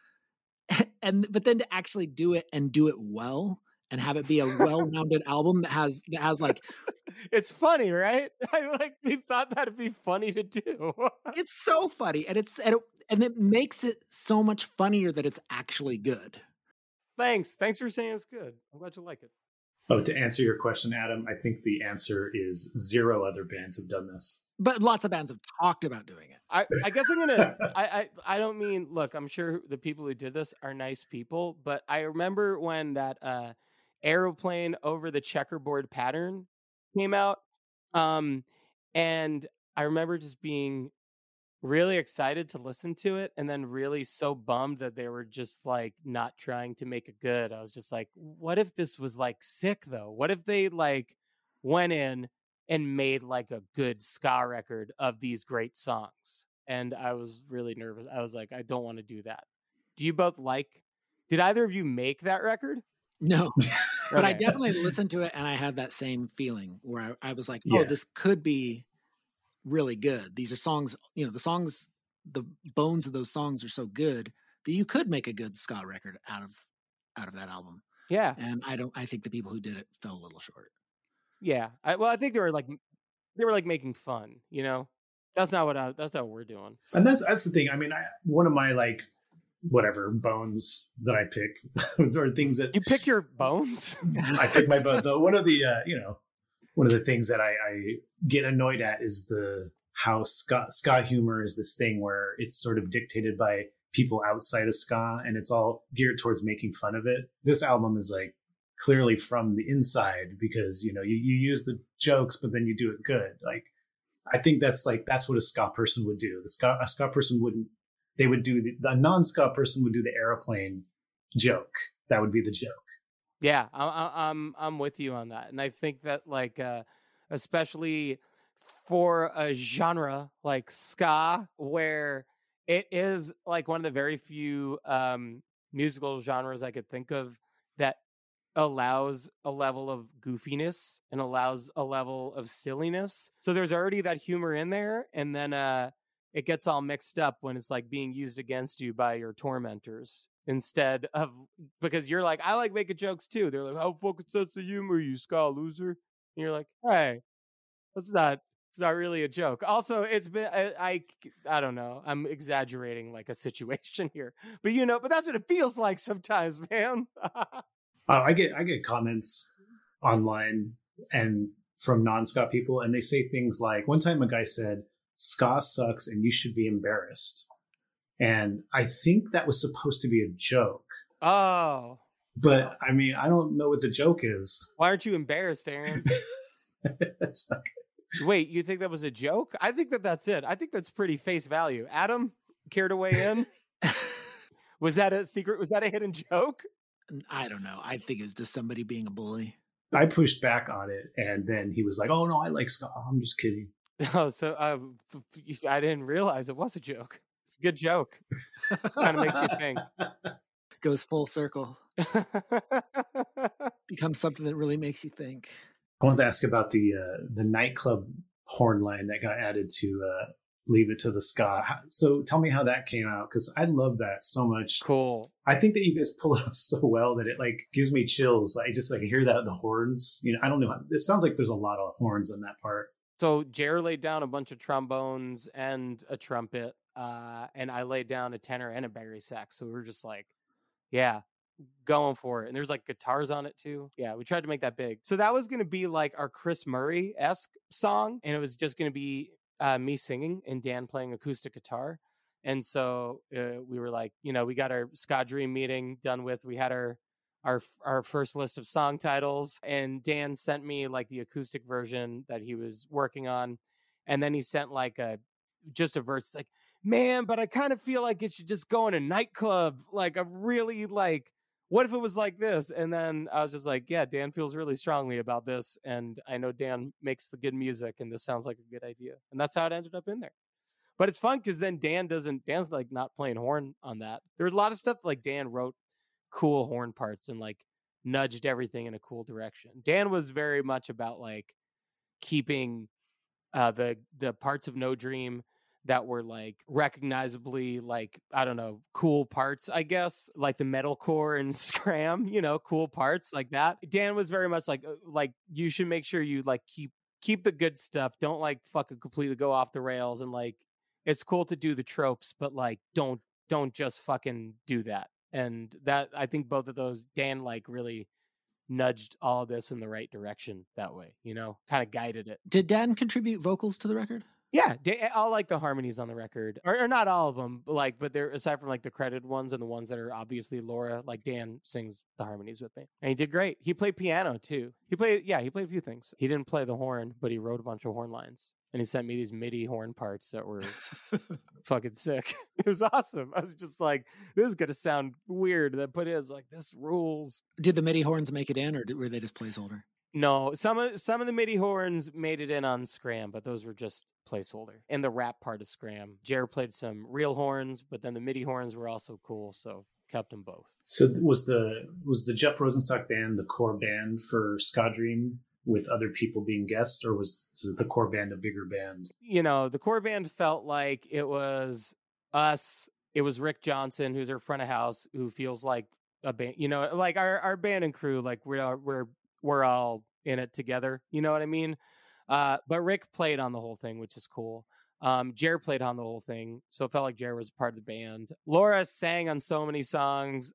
Speaker 4: but then to actually do it and do it well and have it be a well-rounded album that has like,
Speaker 5: it's funny, right? We thought that'd be funny to do.
Speaker 4: It's so funny, and it makes it so much funnier that it's actually good.
Speaker 5: Thanks for saying it's good. I'm glad you like it.
Speaker 3: Oh, to answer your question, Adam, I think the answer is 0 other bands have done this.
Speaker 4: But lots of bands have talked about doing it.
Speaker 5: I guess I'm gonna. I don't mean. Look, I'm sure the people who did this are nice people, but I remember when that Aeroplane Over the Checkerboard Pattern came out, and I remember just being really excited to listen to it, and then really so bummed that they were just like not trying to make it good. I was just like, what if this was like sick though? What if they like went in and made like a good ska record of these great songs? And I was really nervous. I was like, I don't want to do that. Do you both did either of you make that record?
Speaker 4: No, but
Speaker 5: Okay.
Speaker 4: I definitely listened to it and I had that same feeling where I was like, oh, this could be really good. These are songs, you know, the bones of those songs are so good that you could make a good ska record out of that album.
Speaker 5: Yeah.
Speaker 4: And I think the people who did it fell a little short.
Speaker 5: Yeah. I think they were like making fun, you know? That's not what we're doing.
Speaker 3: And that's the thing. I mean, one of my like whatever bones that I pick or things that
Speaker 5: you pick your bones.
Speaker 3: I pick my bones. So one of the things that I get annoyed at is how ska humor is this thing where it's sort of dictated by people outside of ska, and it's all geared towards making fun of it. This album is like clearly from the inside, because you use the jokes, but then you do it good. Like, I think that's what a ska person would do. A ska person wouldn't. They would do the non-ska person would do the Aeroplane joke. That would be the joke.
Speaker 5: Yeah, I'm with you on that, and I think that like especially for a genre like ska, where it is like one of the very few musical genres I could think of that allows a level of goofiness and allows a level of silliness. So there's already that humor in there, and then it gets all mixed up when it's like being used against you by your tormentors, instead of, because you're like, I like making jokes too. They're like, how fucking sense of humor, you ska loser? And you're like, hey, it's not really a joke. Also, it's been, I don't know, I'm exaggerating like a situation here, but but that's what it feels like sometimes, man.
Speaker 3: I get comments online and from non-ska people, and they say things like, one time a guy said, ska sucks and you should be embarrassed. And I think that was supposed to be a joke.
Speaker 5: Oh.
Speaker 3: But I mean, I don't know what the joke is.
Speaker 5: Why aren't you embarrassed, Aaron? Wait, you think that was a joke? I think that's it. I think that's pretty face value. Adam, care to weigh in? Was that a secret? Was that a hidden joke?
Speaker 4: I don't know. I think it was just somebody being a bully.
Speaker 3: I pushed back on it, and then he was like, oh, no, I like ska. I'm just kidding.
Speaker 5: Oh, so I didn't realize it was a joke. It's a good joke. Kind of makes you think.
Speaker 4: Goes full circle. Becomes something that really makes you think.
Speaker 3: I wanted to ask about the nightclub horn line that got added to Leave It to the Ska. So tell me how that came out, because I love that so much.
Speaker 5: Cool.
Speaker 3: I think that you guys pull it off so well that it like gives me chills. I just like hear that the horns. You know, I don't know. It sounds like there's a lot of horns on that part.
Speaker 5: So Jer laid down a bunch of trombones and a trumpet, and I laid down a tenor and a bari sax. So we were just like, yeah, going for it. And there's like guitars on it too. Yeah, we tried to make that big. So that was going to be like our Chris Murray-esque song, and it was just going to be me singing and Dan playing acoustic guitar. And so we were like, you know, we got our Ska Dream meeting done with. We had our first list of song titles, and Dan sent me like the acoustic version that he was working on. And then he sent like just a verse like, man, but I kind of feel like it should just go in a nightclub. Like, I'm really like, what if it was like this? And then I was just like, yeah, Dan feels really strongly about this. And I know Dan makes the good music, and this sounds like a good idea. And that's how it ended up in there. But it's fun because then Dan's like not playing horn on that. There's a lot of stuff like Dan wrote cool horn parts and like nudged everything in a cool direction. Dan was very much about like keeping the parts of No Dream that were like recognizably like, I don't know, cool parts, I guess, like the metalcore and scram, you know, cool parts like that. Dan was very much like you should make sure you like keep the good stuff. Don't like fucking completely go off the rails, and like it's cool to do the tropes, but like don't just fucking do that. And that, I think both of those, Dan like really nudged all of this in the right direction that way, you know, kind of guided it.
Speaker 4: Did Dan contribute vocals to the record?
Speaker 5: Yeah, all like the harmonies on the record, or not all of them, but they're, aside from like the credited ones and the ones that are obviously Laura, like Dan sings the harmonies with me, and he did great. He played piano too. He played a few things. He didn't play the horn, but he wrote a bunch of horn lines, and he sent me these MIDI horn parts that were fucking sick. It was awesome. I was just like, this is gonna sound weird. But it was like, this rules.
Speaker 4: Did the MIDI horns make it in, or were they just placeholder?
Speaker 5: No, some of the MIDI horns made it in on Scram, but those were just placeholder. And the rap part of Scram, Jer played some real horns, but then the MIDI horns were also cool, so kept them both.
Speaker 3: So was the Jeff Rosenstock band the core band for Ska Dream, with other people being guests, or was the core band a bigger band?
Speaker 5: You know, the core band felt like it was us. It was Rick Johnson, who's our front of house, who feels like a band. You know, like our band and crew, like we're all in it together. You know what I mean? But Rick played on the whole thing, which is cool. Jer played on the whole thing, so it felt like Jer was part of the band. Laura sang on so many songs.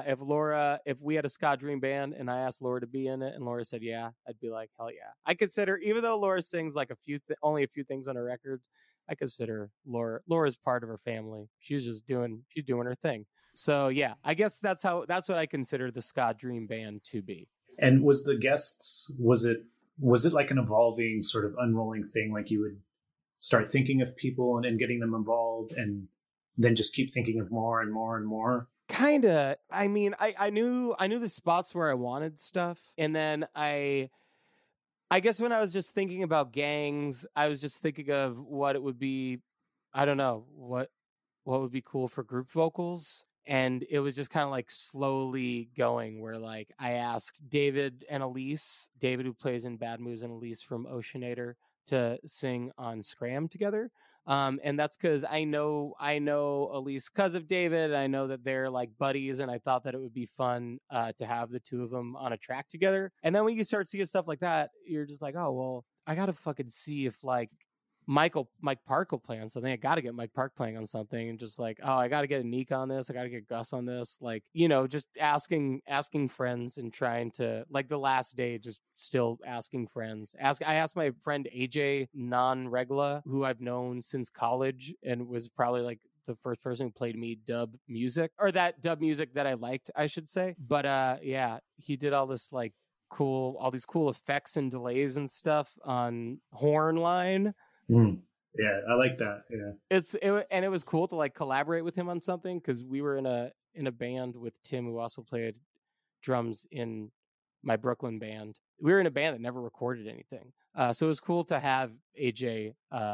Speaker 5: If we had a Ska Dream band and I asked Laura to be in it and Laura said yeah, I'd be like, hell yeah. I consider, even though Laura sings like only a few things on her record, I consider Laura's part of her family. She's doing her thing. So yeah, I guess that's what I consider the Ska Dream band to be.
Speaker 3: And was the guests, was it like an evolving sort of unrolling thing? Like you would start thinking of people and getting them involved, and then just keep thinking of more and more and more?
Speaker 5: Kinda. I mean, I knew the spots where I wanted stuff, and then I guess when I was just thinking about gangs, I was just thinking of what it would be. I don't know what would be cool for group vocals. And it was just kind of like slowly going, where like I asked David and Elise, David who plays in Bad Moves and Elise from Oceanator, to sing on Scram together. And that's because I know Elise because of David. I know that they're like buddies, and I thought that it would be fun to have the two of them on a track together. And then when you start seeing stuff like that, you're just like, oh, well, I got to fucking see if like Mike Park will play on something. I got to get Mike Park playing on something, and just like, oh, I got to get Anik on this. I got to get Gus on this. Like, you know, just asking friends and trying to, like the last day, just still asking friends. I asked my friend AJ Non-Regla, who I've known since college and was probably like the first person who played me dub music, or that dub music that I liked, I should say. But yeah, he did all this like all these cool effects and delays and stuff on horn line.
Speaker 3: Yeah, I like that. Yeah,
Speaker 5: it was cool to like collaborate with him on something, because we were in a band with Tim, who also played drums in my Brooklyn band. We were in a band that never recorded anything, so it was cool to have AJ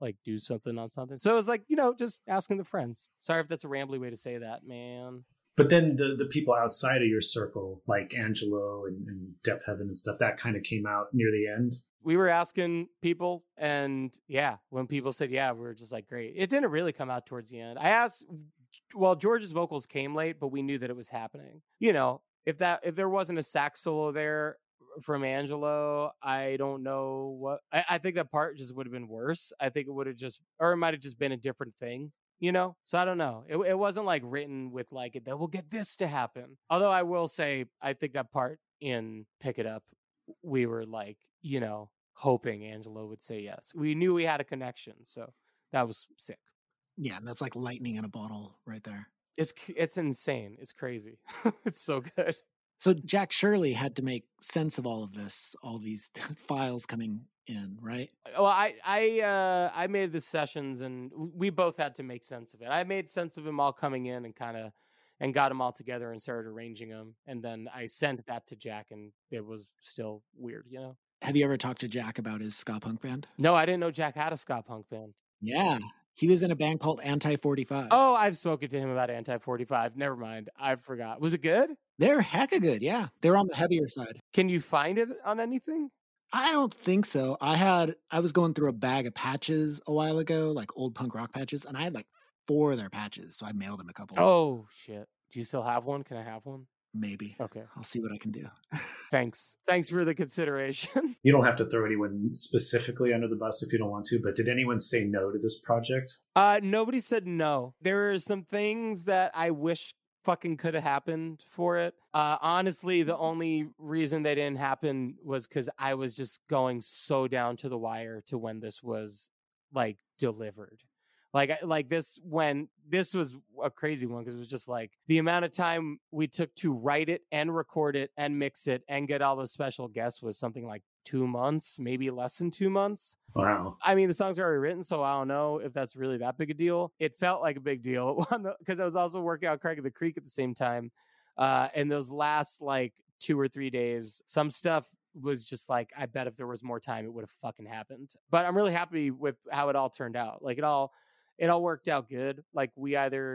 Speaker 5: like do something on something. So it was like, just asking the friends. Sorry if that's a rambly way to say that, man.
Speaker 3: But then the people outside of your circle, like Angelo and Deaf Heaven and stuff, that kind of came out near the end.
Speaker 5: We were asking people, and yeah, when people said yeah, we were just like, great. It didn't really come out towards the end. I asked, well, George's vocals came late, but we knew that it was happening. If there wasn't a sax solo there from Angelo, I don't know what. I think that part just would have been worse. I think it would have or it might have just been a different thing. So I don't know. It wasn't like written with like that we'll get this to happen. Although I will say, I think that part in Pick It Up, we were like, hoping Angelo would say yes. We knew we had a connection, so that was sick.
Speaker 4: Yeah, and that's like lightning in a bottle right there.
Speaker 5: It's insane. It's crazy. It's so good.
Speaker 4: So Jack Shirley had to make sense of all of this, all these files coming in, right?
Speaker 5: Well, I made the sessions, and we both had to make sense of it. I made sense of them all coming in and got them all together and started arranging them. And then I sent that to Jack, and it was still weird,
Speaker 4: Have you ever talked to Jack about his ska punk band?
Speaker 5: No, I didn't know Jack had a ska punk band.
Speaker 4: Yeah. He was in a band called Anti-45.
Speaker 5: Oh, I've spoken to him about Anti-45. Never mind. I forgot. Was it good?
Speaker 4: They're hecka good, yeah. They're on the heavier side.
Speaker 5: Can you find it on anything?
Speaker 4: I don't think so. I was going through a bag of patches a while ago, like old punk rock patches, and I had like 4 of their patches, so I mailed them a couple.
Speaker 5: Oh, shit. Do you still have one? Can I have one?
Speaker 4: Maybe.
Speaker 5: Okay.
Speaker 4: I'll see what I can do.
Speaker 5: Thanks for the consideration.
Speaker 3: You don't have to throw anyone specifically under the bus if you don't want to, but did anyone say no to this project?
Speaker 5: Nobody said no. There are some things that I wish fucking could have happened for it. Honestly, the only reason they didn't happen was because I was just going so down to the wire to when this was like delivered. Like this, when this was a crazy one, because it was just like the amount of time we took to write it and record it and mix it and get all those special guests was something like 2 months, maybe less than 2 months.
Speaker 3: Wow.
Speaker 5: I mean, the songs are already written, so I don't know if that's really that big a deal. It felt like a big deal because I was also working on Craig of the Creek at the same time. And those last like 2 or 3 days, some stuff was just like, I bet if there was more time, it would have fucking happened. But I'm really happy with how it all turned out. Like it all worked out good. Like we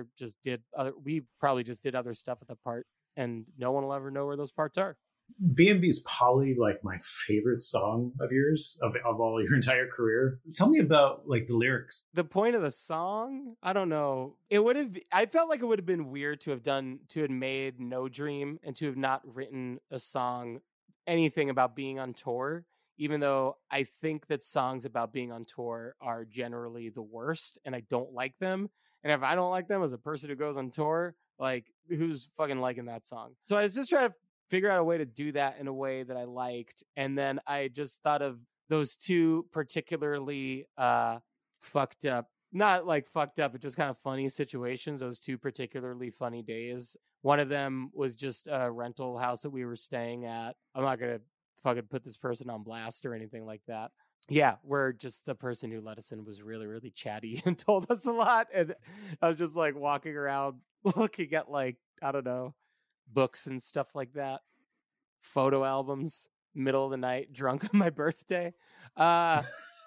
Speaker 5: probably just did other stuff at the part, and no one will ever know where those parts are.
Speaker 3: B&B's probably like my favorite song of yours of all your entire career. Tell me about like the lyrics.
Speaker 5: The point of the song, I don't know. I felt like it would have been weird to have made No Dream and to have not written a song, anything about being on tour. Even though I think that songs about being on tour are generally the worst and I don't like them. And if I don't like them as a person who goes on tour, like who's fucking liking that song? So I was just trying to figure out a way to do that in a way that I liked. And then I just thought of those 2 particularly fucked up, not like fucked up, but just kind of funny situations. Those 2 particularly funny days. One of them was just a rental house that we were staying at. I'm not going to fucking put this person on blast or anything like that. Yeah, where just the person who let us in was really, really chatty and told us a lot. And I was just like walking around looking at like, I don't know, books and stuff like that. Photo albums, middle of the night, drunk on my birthday. And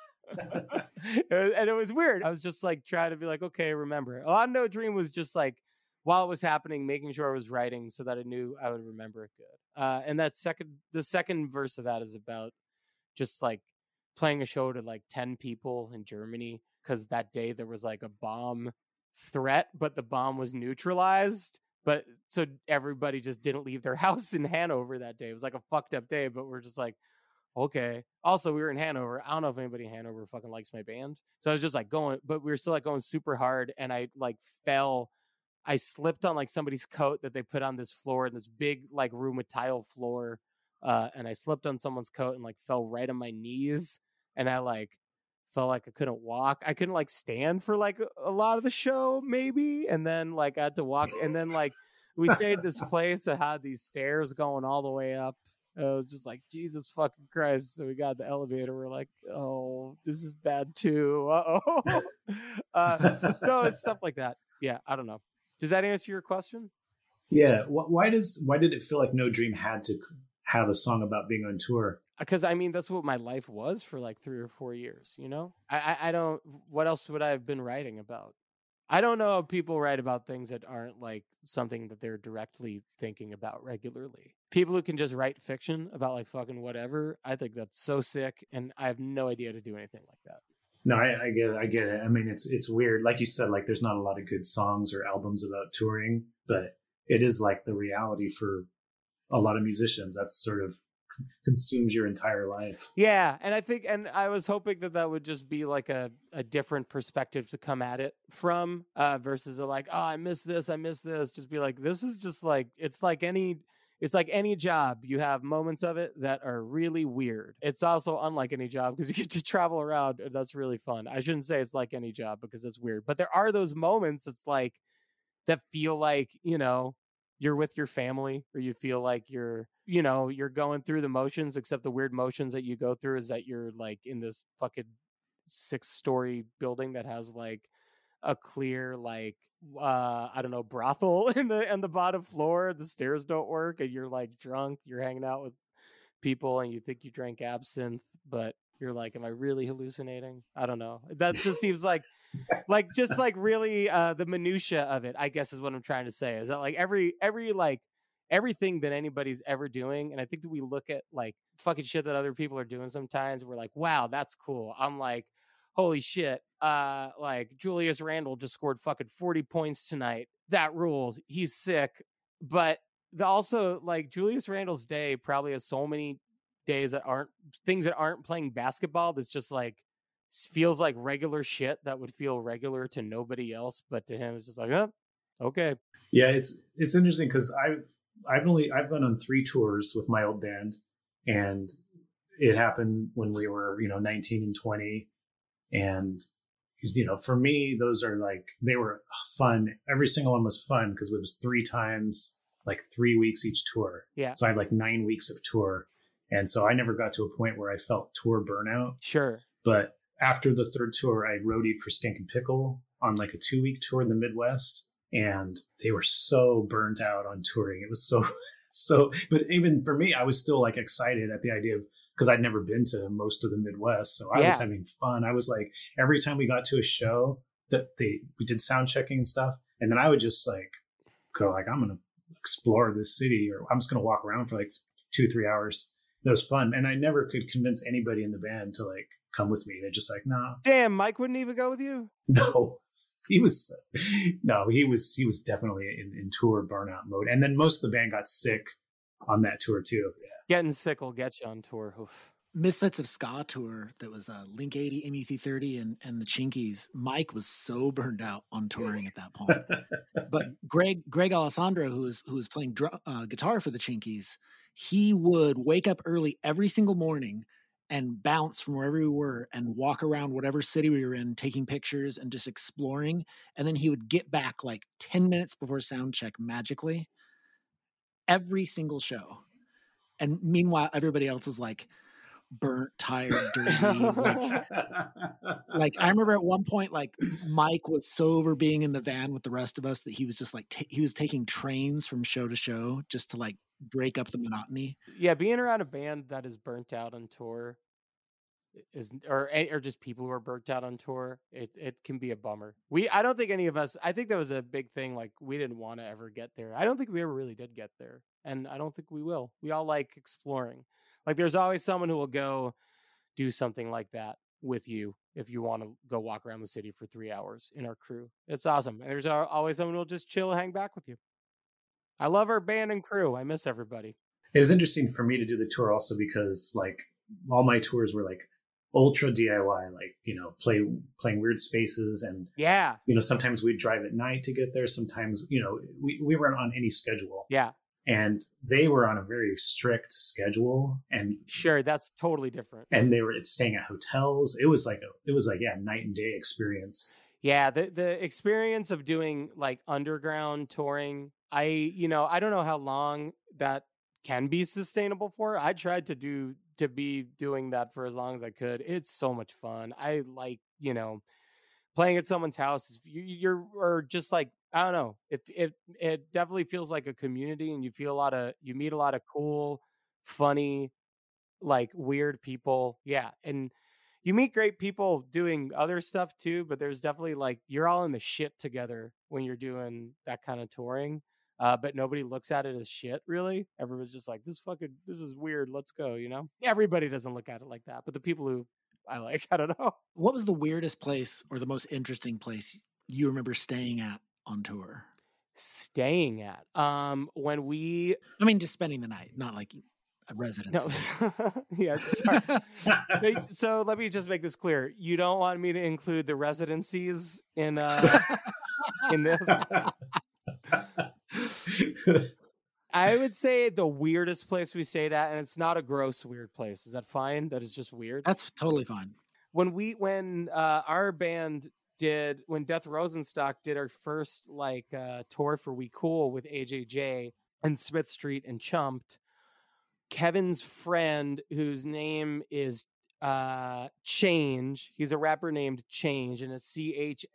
Speaker 5: it was weird. I was just like trying to be like, okay, remember. A lot of No Dream was just like, while it was happening, making sure I was writing so that I knew I would remember it good. And the second verse of that is about just like playing a show to like 10 people in Germany, because that day there was like a bomb threat, but the bomb was neutralized. But so everybody just didn't leave their house in Hanover that day. It was like a fucked up day, but we're just like, okay. Also, we were in Hanover. I don't know if anybody in Hanover fucking likes my band. So I was just like going, but we were still like going super hard. And I like I slipped on like somebody's coat that they put on this floor in this big like room with tile floor. And I slipped on someone's coat and like fell right on my knees. And I like felt like I couldn't walk. I couldn't like stand for like a lot of the show maybe. And then like I had to walk. And then like we stayed at this place that had these stairs going all the way up. It was just like, Jesus fucking Christ. So we got the elevator. We're like, oh, this is bad too. Uh-oh. So it's stuff like that. Yeah, I don't know. Does that answer your question?
Speaker 3: Yeah. Why did it feel like No Dream had to have a song about being on tour?
Speaker 5: because I mean that's what my life was for like 3 or 4 years. I don't. What else would I have been writing about? I don't know if people write about things that aren't like something that they're directly thinking about regularly. People who can just write fiction about like fucking whatever, I think that's so sick, and I have no idea how to do anything like that.
Speaker 3: No, I get it. I get it. I mean, it's weird. Like you said, like there's not a lot of good songs or albums about touring, but it is like the reality for a lot of musicians. That's sort of consumes your entire life.
Speaker 5: Yeah, and I think, and I was hoping that would just be like a different perspective to come at it from, versus like, oh, I miss this. Just be like, this is just like, it's like any job. You have moments of it that are really weird. It's also unlike any job because you get to travel around, and that's really fun. I shouldn't say it's like any job because it's weird, but there are those moments it's like that feel like, you're with your family, or you feel like you're going through the motions, except the weird motions that you go through is that you're like in this fucking 6-story building that has like a clear like I don't know, brothel in the bottom floor. The stairs don't work, and you're like drunk. You're hanging out with people, and you think you drank absinthe, but you're like, am I really hallucinating? I don't know. That just seems like just like really the minutia of it, I guess, is what I'm trying to say. Is that like every like everything that anybody's ever doing, and I think that we look at like fucking shit that other people are doing sometimes, we're like, wow, that's cool. I'm like, holy shit, like Julius Randle just scored fucking 40 points tonight. That rules. He's sick. But also like Julius Randle's day probably has so many days that aren't things that aren't playing basketball. That's just like feels like regular shit that would feel regular to nobody else, but to him it's just like, oh, okay.
Speaker 3: Yeah, it's interesting because I've gone on 3 tours with my old band, and it happened when we were 19 and 20, and for me those are like, they were fun. Every single one was fun because it was 3 times like 3 weeks each tour.
Speaker 5: Yeah,
Speaker 3: so I had like 9 weeks of tour, and so I never got to a point where I felt tour burnout.
Speaker 5: Sure.
Speaker 3: But after the 3rd tour, I roadied for Stinkin' Pickle on like a 2-week tour in the Midwest, and they were so burnt out on touring. It was so, but even for me, I was still like excited at the idea of, because I'd never been to most of the Midwest. So I was having fun. I was like, every time we got to a show that we did sound checking and stuff. And then I would just like go like, I'm going to explore this city, or I'm just going to walk around for like 2-3 hours. It was fun. And I never could convince anybody in the band to like come with me. They're just like, nah.
Speaker 5: Damn, Mike wouldn't even go with you?
Speaker 3: No. He was definitely in tour burnout mode. And then most of the band got sick on that tour too. Yeah.
Speaker 5: Getting sick will get you on tour. Oof.
Speaker 4: Misfits of Ska tour that was Link 80, MUT30, and the Chinkies. Mike was so burned out on touring at that point. But Greg Alessandro, who was playing guitar for the Chinkies, he would wake up early every single morning and bounce from wherever we were and walk around whatever city we were in, taking pictures and just exploring. And then he would get back like 10 minutes before sound check magically every single show. And meanwhile, everybody else is like burnt, tired, dirty. Like I remember at one point, like Mike was so over being in the van with the rest of us that he was just like, he was taking trains from show to show just to like break up the monotony.
Speaker 5: Yeah, being around a band that is burnt out on tour or just people who are burnt out on tour, it can be a bummer. I don't think any of us, I think that was a big thing. Like we didn't want to ever get there. I don't think we ever really did get there. And I don't think we will. We all like exploring. Like there's always someone who will go do something like that with you if you want to go walk around the city for 3 hours in our crew. It's awesome. And there's always someone who will just chill, hang back with you. I love our band and crew. I miss everybody.
Speaker 3: It was interesting for me to do the tour also because like all my tours were like ultra DIY, like, playing weird spaces. And, sometimes we'd drive at night to get there. Sometimes, we weren't on any schedule.
Speaker 5: Yeah.
Speaker 3: And they were on a very strict schedule. And
Speaker 5: sure, that's totally different.
Speaker 3: And they were staying at hotels. It was like night and day experience.
Speaker 5: Yeah. The experience of doing like underground touring, I don't know how long that can be sustainable for. I tried to be doing that for as long as I could. It's so much fun. I like, playing at someone's house. Or just like, I don't know. It definitely feels like a community, and you meet a lot of cool, funny, like weird people. Yeah. And you meet great people doing other stuff too, but there's definitely like you're all in the shit together when you're doing that kind of touring. But nobody looks at it as shit, really. Everyone's just like, this is weird. Let's go, you know? Everybody doesn't look at it like that. But the people who I like, I don't know.
Speaker 4: What was the weirdest place or the most interesting place you remember staying at on tour?
Speaker 5: Staying at? When we...
Speaker 4: I mean, just spending the night, not like a residence.
Speaker 5: No. Yeah, sorry. So let me just make this clear. You don't want me to include the residencies in this? I would say the weirdest place we stayed at, and it's not a gross weird place. Is that fine? That is just weird?
Speaker 4: That's totally fine.
Speaker 5: When our band when Death Rosenstock did our first tour for We Cool with AJJ and Smith Street and Chumped, Kevin's friend, whose name is Change, he's a rapper named Change, and it's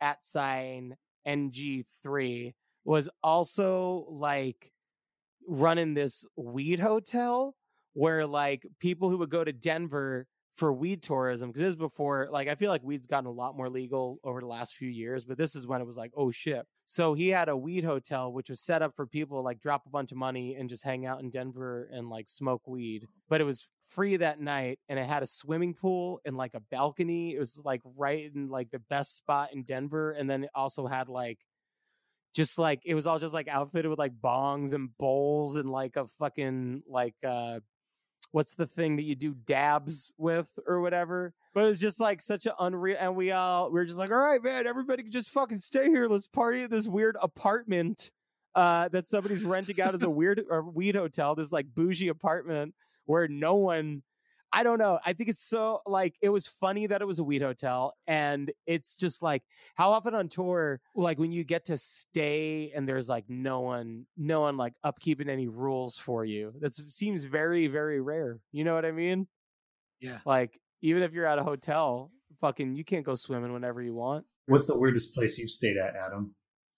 Speaker 5: CH@NG3, was also like running this weed hotel where like people who would go to Denver for weed tourism, because this is before, like, I feel like weed's gotten a lot more legal over the last few years, but this is when it was like, oh shit. So he had a weed hotel which was set up for people to like drop a bunch of money and just hang out in Denver and like smoke weed, but it was free that night, and it had a swimming pool and like a balcony. It was like right in like the best spot in Denver, and then it also had like just like, it was all just like outfitted with like bongs and bowls and like a fucking like what's the thing that you do dabs with or whatever. But it was just like such an unreal, and we were just like, all right, man, everybody can just fucking stay here. Let's party at this weird apartment that somebody's renting out as a weird or weed hotel, this like bougie apartment where no one, I don't know. I think it's so like, it was funny that it was a weed hotel, and it's just like how often on tour, like when you get to stay and there's like no one like upkeeping any rules for you. That seems very, very rare. You know what I mean?
Speaker 4: Yeah.
Speaker 5: Like even if you're at a hotel, fucking, you can't go swimming whenever you want.
Speaker 3: What's the weirdest place you've stayed at, Adam?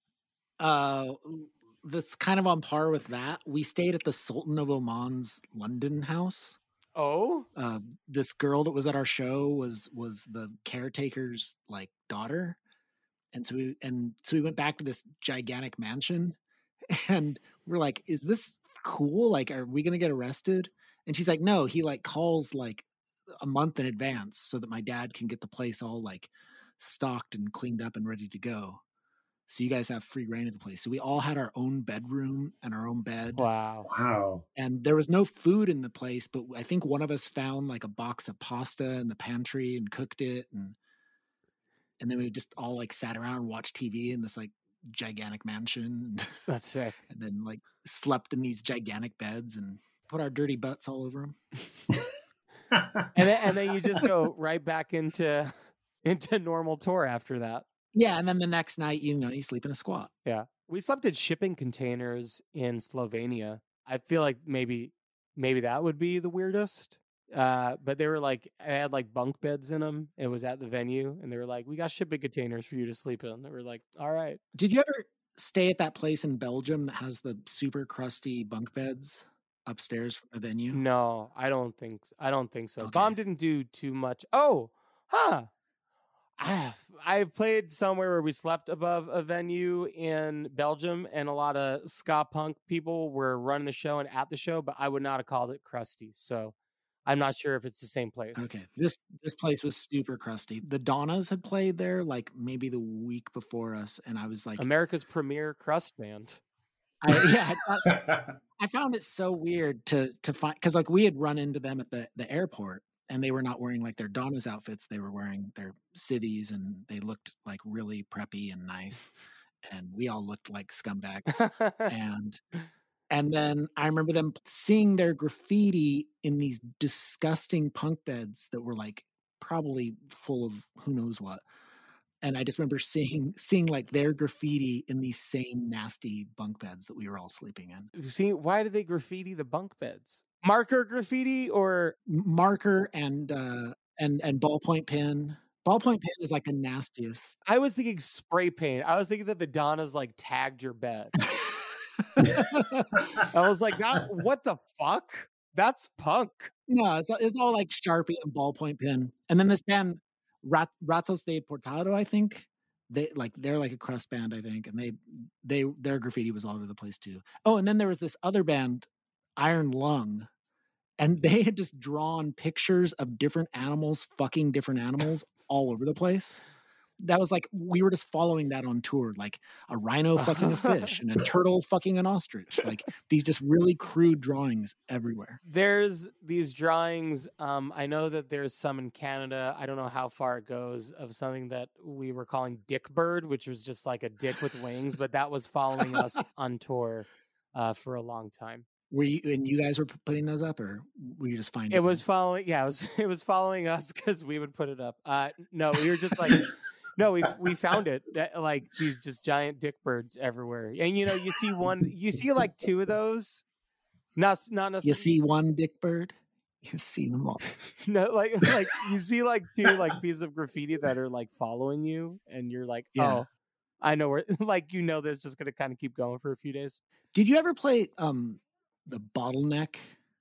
Speaker 4: That's kind of on par with that. We stayed at the Sultan of Oman's London house.
Speaker 5: Oh,
Speaker 4: this girl that was at our show was the caretaker's like daughter, and so we went back to this gigantic mansion, and we're like, is this cool? Like, are we gonna get arrested? And she's like, no, he like calls like a month in advance so that my dad can get the place all like stocked and cleaned up and ready to go. So you guys have free reign of the place. So we all had our own bedroom and our own bed.
Speaker 5: wow.
Speaker 4: And there was no food in the place, but I think one of us found like a box of pasta in the pantry and cooked it. And then we just all like sat around and watched TV in this like gigantic mansion.
Speaker 5: That's sick.
Speaker 4: And then like slept in these gigantic beds and put our dirty butts all over them.
Speaker 5: and then you just go right back into normal tour after that.
Speaker 4: Yeah, and then the next night, you sleep in a squat.
Speaker 5: Yeah. We slept in shipping containers in Slovenia. I feel like maybe that would be the weirdest. But they were like, I had like bunk beds in them. It was at the venue, and they were like, we got shipping containers for you to sleep in. They were like, all right.
Speaker 4: Did you ever stay at that place in Belgium that has the super crusty bunk beds upstairs from the venue?
Speaker 5: No, I don't think so.
Speaker 4: Okay.
Speaker 5: Bomb didn't do too much. Oh, huh. I played somewhere where we slept above a venue in Belgium, and a lot of ska punk people were running the show and at the show, but I would not have called it crusty. So I'm not sure if it's the same place.
Speaker 4: Okay. This place was super crusty. The Donnas had played there like maybe the week before us, and I was like,
Speaker 5: America's premier crust band.
Speaker 4: I found it so weird to find, because like we had run into them at the airport, and they were not wearing like their Donna's outfits. They were wearing their civvies, and they looked like really preppy and nice. And we all looked like scumbags. and then I remember them seeing their graffiti in these disgusting punk beds that were like probably full of who knows what. And I just remember seeing like their graffiti in these same nasty bunk beds that we were all sleeping in.
Speaker 5: See, why did they graffiti the bunk beds? Marker graffiti or
Speaker 4: marker and ballpoint pen. Ballpoint pen is like the nastiest.
Speaker 5: I was thinking spray paint. I was thinking that the Donnas like tagged your bed. I was like, what the fuck? That's punk.
Speaker 4: No, it's all like Sharpie and ballpoint pen. And then this band, Ratos de Portado, I think. They're like a crust band, I think, and their graffiti was all over the place too. Oh, and then there was this other band, Iron Lung, and they had just drawn pictures of different animals fucking different animals all over the place. That was like, we were just following that on tour, like a rhino fucking a fish and a turtle fucking an ostrich, like these just really crude drawings everywhere.
Speaker 5: There's these drawings. I know that there's some in Canada. I don't know how far it goes, of something that we were calling Dick Bird, which was just like a dick with wings, but that was following us on tour for a long time.
Speaker 4: Were you, and you guys were putting those up, or were you just finding
Speaker 5: it? Was following, yeah, it was following us because we would put it up. No, we were just like, no, we found it, like these just giant dick birds everywhere, and you see like two of those, not necessarily.
Speaker 4: You see one dick bird, you see them all.
Speaker 5: No, like you see like two like pieces of graffiti that are like following you, and you're like, oh, I know where. Like that's just gonna kind of keep going for a few days.
Speaker 4: Did you ever play the Bottleneck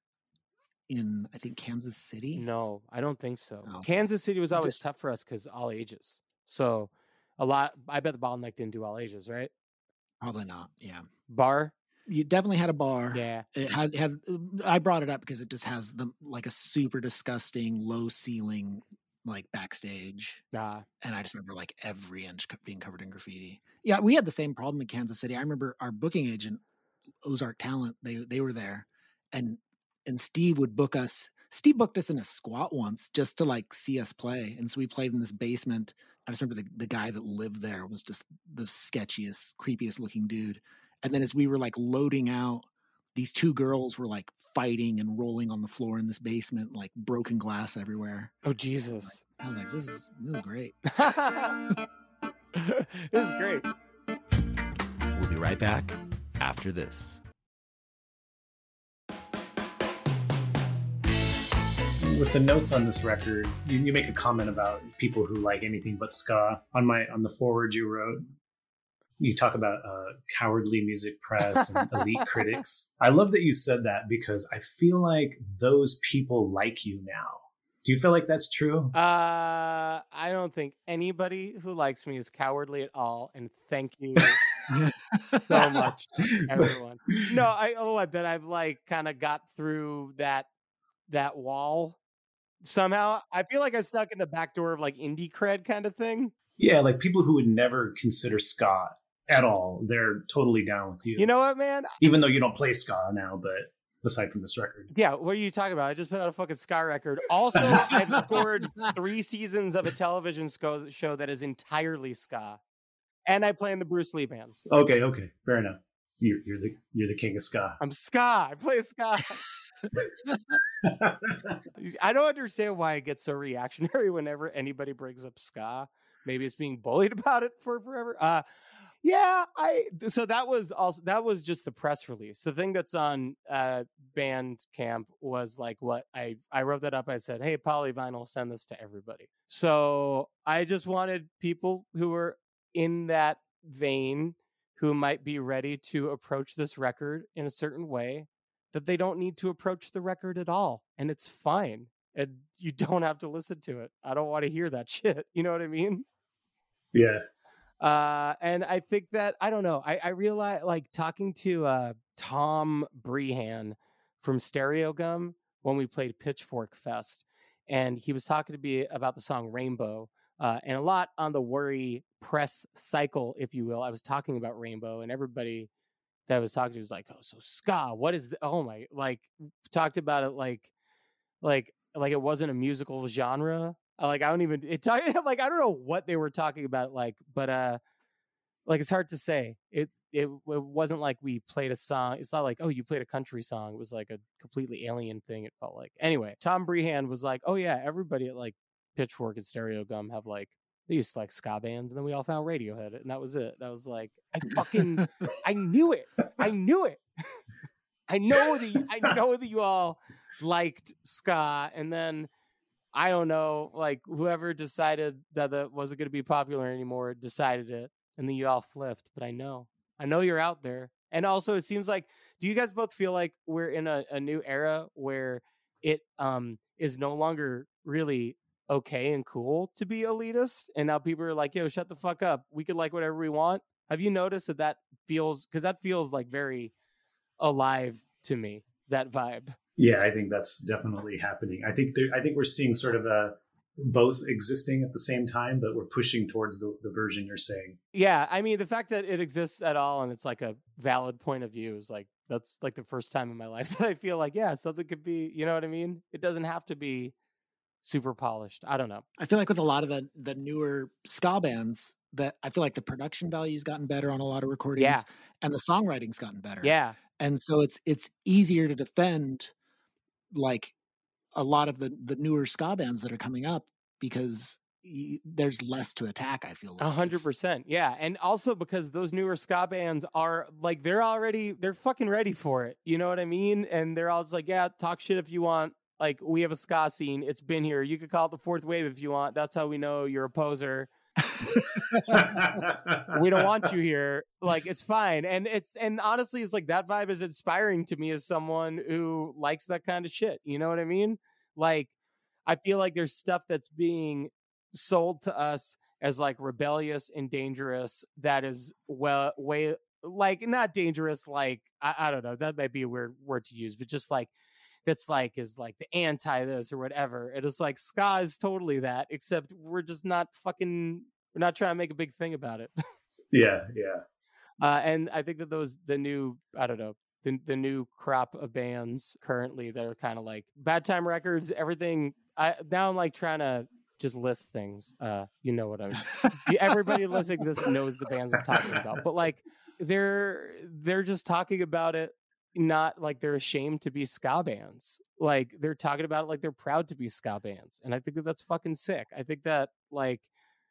Speaker 4: in, I think, Kansas City?
Speaker 5: No, I don't think so.
Speaker 4: Oh.
Speaker 5: Kansas City was always tough for us because all ages. So I bet the Bottleneck didn't do all ages, right?
Speaker 4: Probably not. Yeah.
Speaker 5: Bar?
Speaker 4: You definitely had a bar.
Speaker 5: Yeah.
Speaker 4: It had I brought it up because it just has like a super disgusting low ceiling like backstage. And I just remember like every inch being covered in graffiti. Yeah, we had the same problem in Kansas City. I remember our booking agent, Ozark Talent, they were there, and Steve would book us. Steve booked us in a squat once just to like see us play, and so we played in this basement. I just remember the guy that lived there was just the sketchiest, creepiest looking dude. And then as we were like loading out, these two girls were like fighting and rolling on the floor in this basement, like broken glass everywhere.
Speaker 5: Oh Jesus!
Speaker 4: I was like, this is great.
Speaker 5: This is great.
Speaker 6: We'll be right back after this.
Speaker 3: With the notes on this record, you make a comment about people who like anything but ska. On the forward you wrote, you talk about cowardly music press and elite critics. I love that you said that because I feel like those people like you now. Do you feel like that's true?
Speaker 5: I don't think anybody who likes me is cowardly at all, and thank you so much, everyone. No, I've like kind of got through that wall somehow. I feel like I stuck in the back door of like indie cred kind of thing.
Speaker 3: Yeah, like people who would never consider ska at all, they're totally down with you.
Speaker 5: You know what, man?
Speaker 3: Even though you don't play ska now, but aside from this record.
Speaker 5: Yeah, what are you talking about? I just put out a fucking ska record. Also, I've scored 3 seasons of a television show that is entirely ska. And I play in the Bruce Lee band.
Speaker 3: Okay, fair enough. You're the king of ska.
Speaker 5: I'm ska. I play ska. I don't understand why I get so reactionary whenever anybody brings up ska. Maybe it's being bullied about it for forever. So that was just the press release. The thing that's on Bandcamp was like what I wrote that up. I said, hey, Polyvinyl, send this to everybody. So I just wanted people who were in that vein, who might be ready to approach this record in a certain way, that they don't need to approach the record at all. And it's fine. And you don't have to listen to it. I don't want to hear that shit. You know what I mean?
Speaker 3: Yeah.
Speaker 5: And I think that, I don't know, I realize, like, talking to Tom Brehan from Stereo Gum when we played Pitchfork Fest, and he was talking to me about the song Rainbow, and a lot on the Worry press cycle, if you will. I was talking about Rainbow, and everybody that I was talking to was like, oh, so ska, what is talked about it like it wasn't a musical genre. Like, I don't know what they were talking about, but it's hard to say. It wasn't like we played a song. It's not like, oh, you played a country song. It was like a completely alien thing, it felt like. Anyway, Tom Brehan was like, oh yeah, everybody at like Pitchfork and Stereo Gum have like, they used to like ska bands, and then we all found Radiohead, and that was it. And I was like, I knew it. I knew it. I know that you all liked ska, and then I don't know, like whoever decided that wasn't going to be popular anymore decided it, and then you all flipped. But I know you're out there. And also, it seems like, do you guys both feel like we're in a new era where it is no longer really okay and cool to be elitist, and now people are like, yo, shut the fuck up, we could like whatever we want? Have you noticed that feels, because that feels like very alive to me, that vibe?
Speaker 3: Yeah, I think that's definitely happening. I think we're seeing sort of both existing at the same time, but we're pushing towards the version you're saying.
Speaker 5: Yeah, I mean, the fact that it exists at all and it's like a valid point of view is like, that's like the first time in my life that I feel like, yeah, something could be, you know what I mean? It doesn't have to be super polished. I don't know.
Speaker 4: I feel like with a lot of the newer ska bands, that I feel like the production value's gotten better on a lot of recordings,
Speaker 5: Yeah.
Speaker 4: and the songwriting's gotten better.
Speaker 5: Yeah.
Speaker 4: And so it's easier to defend like a lot of the newer ska bands that are coming up because there's less to attack, I feel like.
Speaker 5: 100%. Yeah. And also because those newer ska bands are like, they're fucking ready for it. You know what I mean? And they're all just like, yeah, talk shit if you want. Like, we have a ska scene. It's been here. You could call it the fourth wave if you want. That's how we know you're a poser. We don't want you here. Like, it's fine. And honestly, it's like that vibe is inspiring to me as someone who likes that kind of shit. You know what I mean? Like, I feel like there's stuff that's being sold to us as like rebellious and dangerous that is way like not dangerous, like I don't know, that might be a weird word to use, but just like that's like is like the anti this or whatever. It is like ska is totally that, except we're not trying to make a big thing about it.
Speaker 3: Yeah.
Speaker 5: And I think that the new new crop of bands currently that are kind of like Bad Time Records, everything. Now I'm like trying to just list things. You know what everybody listening to this knows the bands I'm talking about, but like they're just talking about it, not like they're ashamed to be ska bands. Like they're talking about it like they're proud to be ska bands. And I think that that's fucking sick. I think that like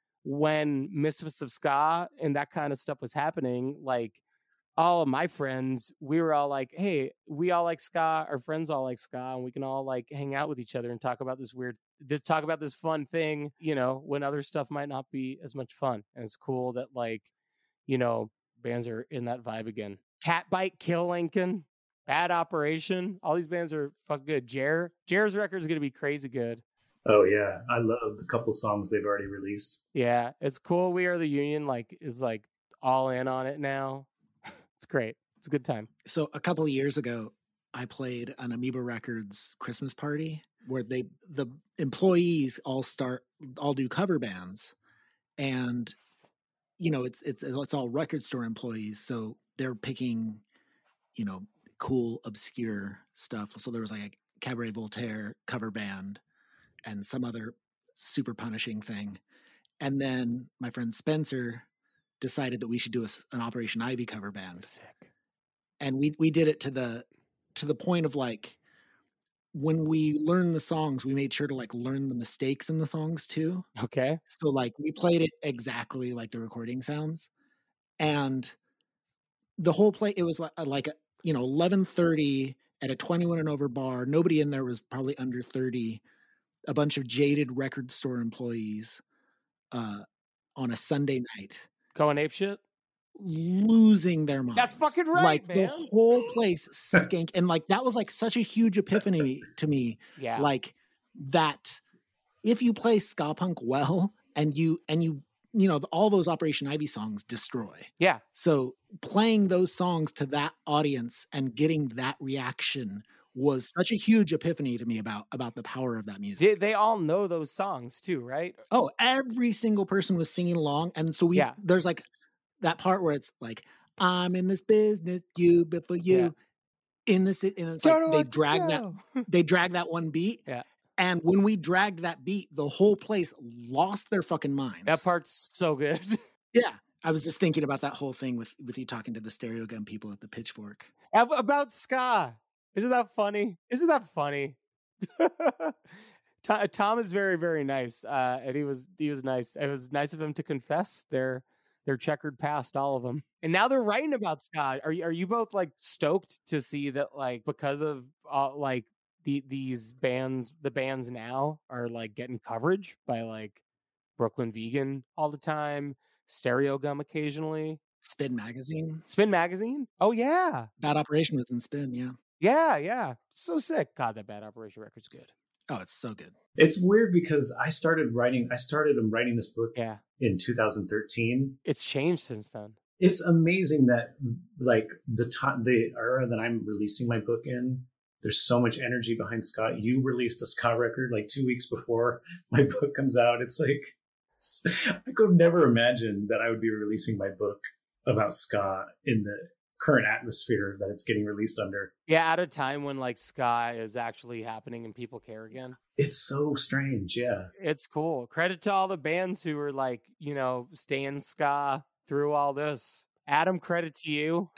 Speaker 5: when Misfits of Ska and that kind of stuff was happening, like all of my friends, we were all like, hey, we all like ska, our friends all like ska, and we can all like hang out with each other and talk about this fun thing, you know, when other stuff might not be as much fun. And it's cool that like, you know, bands are in that vibe again. Catbite, Kill Lincoln, Bad Operation, all these bands are fucking good. Jer's record is going to be crazy good.
Speaker 3: Oh yeah, I love the couple songs they've already released.
Speaker 5: Yeah, it's cool. We Are the Union like is like all in on it now. It's great. It's a good time.
Speaker 4: So a couple of years ago, I played an Amoeba Records Christmas party where the employees all do cover bands, and you know it's all record store employees, so they're picking, you know, cool obscure stuff. So there was like a Cabaret Voltaire cover band and some other super punishing thing, and then my friend Spencer decided that we should do an Operation Ivy cover band.
Speaker 5: Sick.
Speaker 4: And we did it to the point of like, when we learned the songs, we made sure to like learn the mistakes in the songs too.
Speaker 5: Okay.
Speaker 4: So like we played it exactly like the recording sounds, and the whole play, it was like 11:30 at a 21 and over bar. Nobody in there was probably under 30. A bunch of jaded record store employees on a Sunday night.
Speaker 5: Going ape shit?
Speaker 4: Losing their minds.
Speaker 5: That's fucking right,
Speaker 4: like,
Speaker 5: man.
Speaker 4: The whole place skink. And like, that was like such a huge epiphany to me.
Speaker 5: Yeah.
Speaker 4: Like that if you play ska punk well and you know, all those Operation Ivy songs destroy.
Speaker 5: Yeah.
Speaker 4: So playing those songs to that audience and getting that reaction was such a huge epiphany to me about the power of that music.
Speaker 5: They all know those songs too, right?
Speaker 4: Oh, every single person was singing along. And so there's like that part where it's like, I'm in this business, you before you in this, and it's like they drag that one beat.
Speaker 5: Yeah.
Speaker 4: And when we dragged that beat, the whole place lost their fucking minds.
Speaker 5: That part's so good.
Speaker 4: Yeah. I was just thinking about that whole thing with you talking to the Stereo Gun people at the Pitchfork.
Speaker 5: About ska. Isn't that funny? Tom is very, very nice. And he was nice. It was nice of him to confess their checkered past, all of them. And now they're writing about ska. Are you both like stoked to see that, like, because of like these bands, the bands now are like getting coverage by like Brooklyn Vegan all the time, Stereo Gum occasionally?
Speaker 4: Spin Magazine.
Speaker 5: Spin Magazine? Oh, yeah.
Speaker 4: Bad Operation was in Spin, yeah.
Speaker 5: Yeah. So sick. God, that Bad Operation record's good.
Speaker 4: Oh, it's so good.
Speaker 3: It's weird because I started writing this book in 2013.
Speaker 5: It's changed since then.
Speaker 3: It's amazing that like the era that I'm releasing my book in, there's so much energy behind ska. You released a ska record like 2 weeks before my book comes out. It's like, I could never imagine that I would be releasing my book about ska in the current atmosphere that it's getting released under.
Speaker 5: Yeah, at a time when like ska is actually happening and people care again.
Speaker 3: It's so strange, yeah.
Speaker 5: It's cool. Credit to all the bands who were like, staying ska through all this. Adam, credit to you.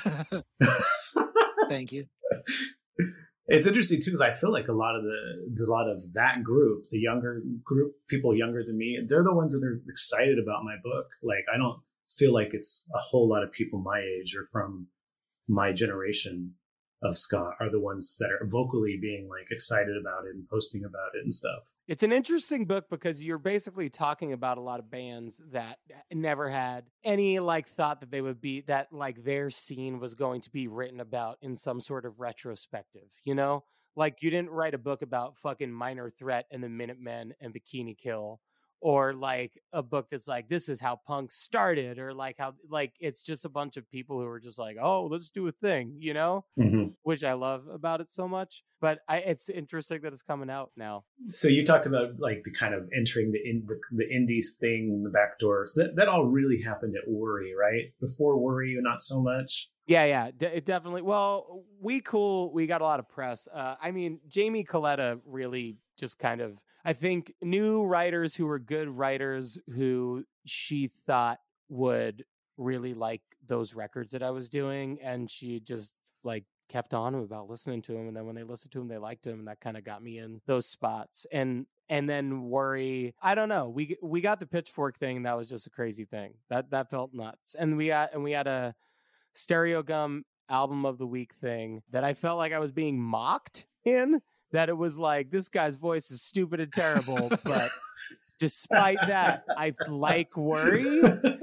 Speaker 4: Thank you.
Speaker 3: It's interesting too, because I feel like a lot of that group, the younger group, people younger than me, they're the ones that are excited about my book. Like, I don't feel like it's a whole lot of people my age or from my generation of ska are the ones that are vocally being like excited about it and posting about it and stuff.
Speaker 5: It's an interesting book because you're basically talking about a lot of bands that never had any like thought that they would be, that like their scene was going to be written about in some sort of retrospective, Like you didn't write a book about fucking Minor Threat and the Minutemen and Bikini Kill, or like a book that's like, this is how punk started, or like how, like, it's just a bunch of people who are just like, oh, let's do a thing,
Speaker 3: Mm-hmm.
Speaker 5: Which I love about it so much. But it's interesting that it's coming out now.
Speaker 3: So you talked about like the kind of entering the indies thing, the back door. So that all really happened at Worry, right? Before Worry, not so much.
Speaker 5: Yeah, it definitely. Well, we got a lot of press. Jamie Coletta really just kind of, I think, knew writers who were good writers who she thought would really like those records that I was doing, and she just like kept on about listening to them. And then when they listened to them, they liked them, and that kind of got me in those spots. And then Worry, I don't know. We got the Pitchfork thing, and that was just a crazy thing. That felt nuts. And we had a Stereo Gum album of the week thing that I felt like I was being mocked in. That it was like, this guy's voice is stupid and terrible, but despite that, I like Worry.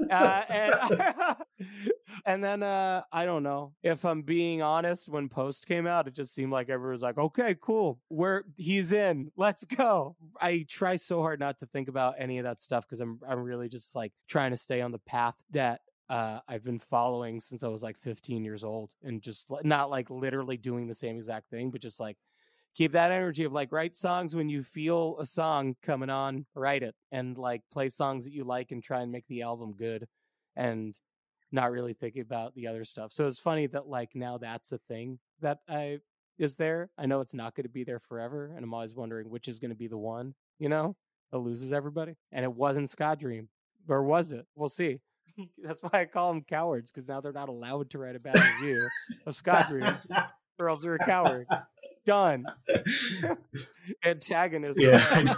Speaker 5: And then I don't know. If I'm being honest, when Post came out, it just seemed like everyone was like, okay, cool. He's in. Let's go. I try so hard not to think about any of that stuff because I'm really just like trying to stay on the path that I've been following since I was like 15 years old, and just not like literally doing the same exact thing, but just like keep that energy of like write songs when you feel a song coming on, write it, and like play songs that you like and try and make the album good, and not really thinking about the other stuff. So it's funny that like now that's a thing that is there. I know it's not going to be there forever, and I'm always wondering which is going to be the one, that loses everybody. And it wasn't Ska Dream, or was it? We'll see. That's why I call them cowards, because now they're not allowed to write a bad review of Ska Dream, or else they're a coward. Done. Antagonist.
Speaker 3: Yeah.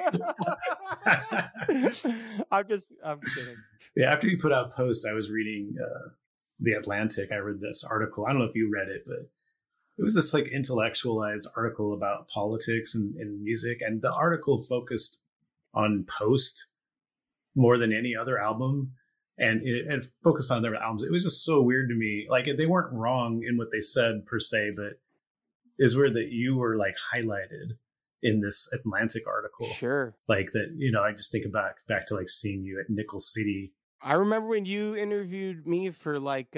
Speaker 5: I'm kidding.
Speaker 3: Yeah, after you put out Post, I was reading The Atlantic. I read this article. I don't know if you read it, but it was this like intellectualized article about politics and music. And the article focused on Post more than any other album. And it focused on their albums. It was just so weird to me. Like, they weren't wrong in what they said per se, but it's weird that you were like highlighted in this Atlantic article.
Speaker 5: Sure.
Speaker 3: Like that, I just think back to like seeing you at Nickel City.
Speaker 5: I remember when you interviewed me for like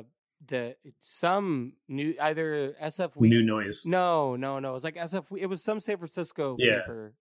Speaker 5: some new, either SF Week.
Speaker 3: New Noise.
Speaker 5: No. It was like SF Week. It was some San Francisco paper.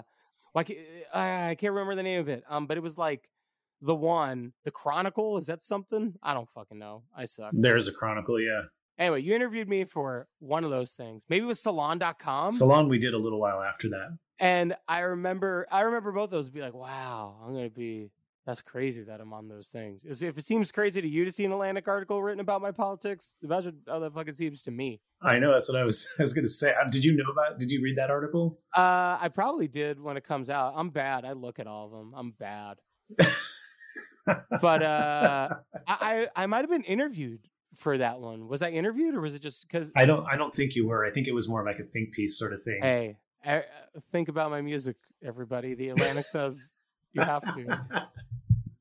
Speaker 5: I can't remember the name of it. But it was like the Chronicle. Is that something? I don't fucking know. I suck.
Speaker 3: There's a Chronicle, yeah.
Speaker 5: Anyway, you interviewed me for one of those things. Maybe it was Salon.com.
Speaker 3: Salon we did a little while after that.
Speaker 5: And I remember both of those be like, wow, that's crazy that I'm on those things. If it seems crazy to you to see an Atlantic article written about my politics, imagine how that fucking seems to me.
Speaker 3: I know, that's what I was going to say. Did you read that article?
Speaker 5: I probably did when it comes out. I'm bad. I look at all of them. I'm bad. But I might have been interviewed for that one. Was I interviewed, or was it just because
Speaker 3: I don't think you were. I think it was more like a think piece sort of thing.
Speaker 5: Hey, think about my music, everybody. The Atlantic says you have to.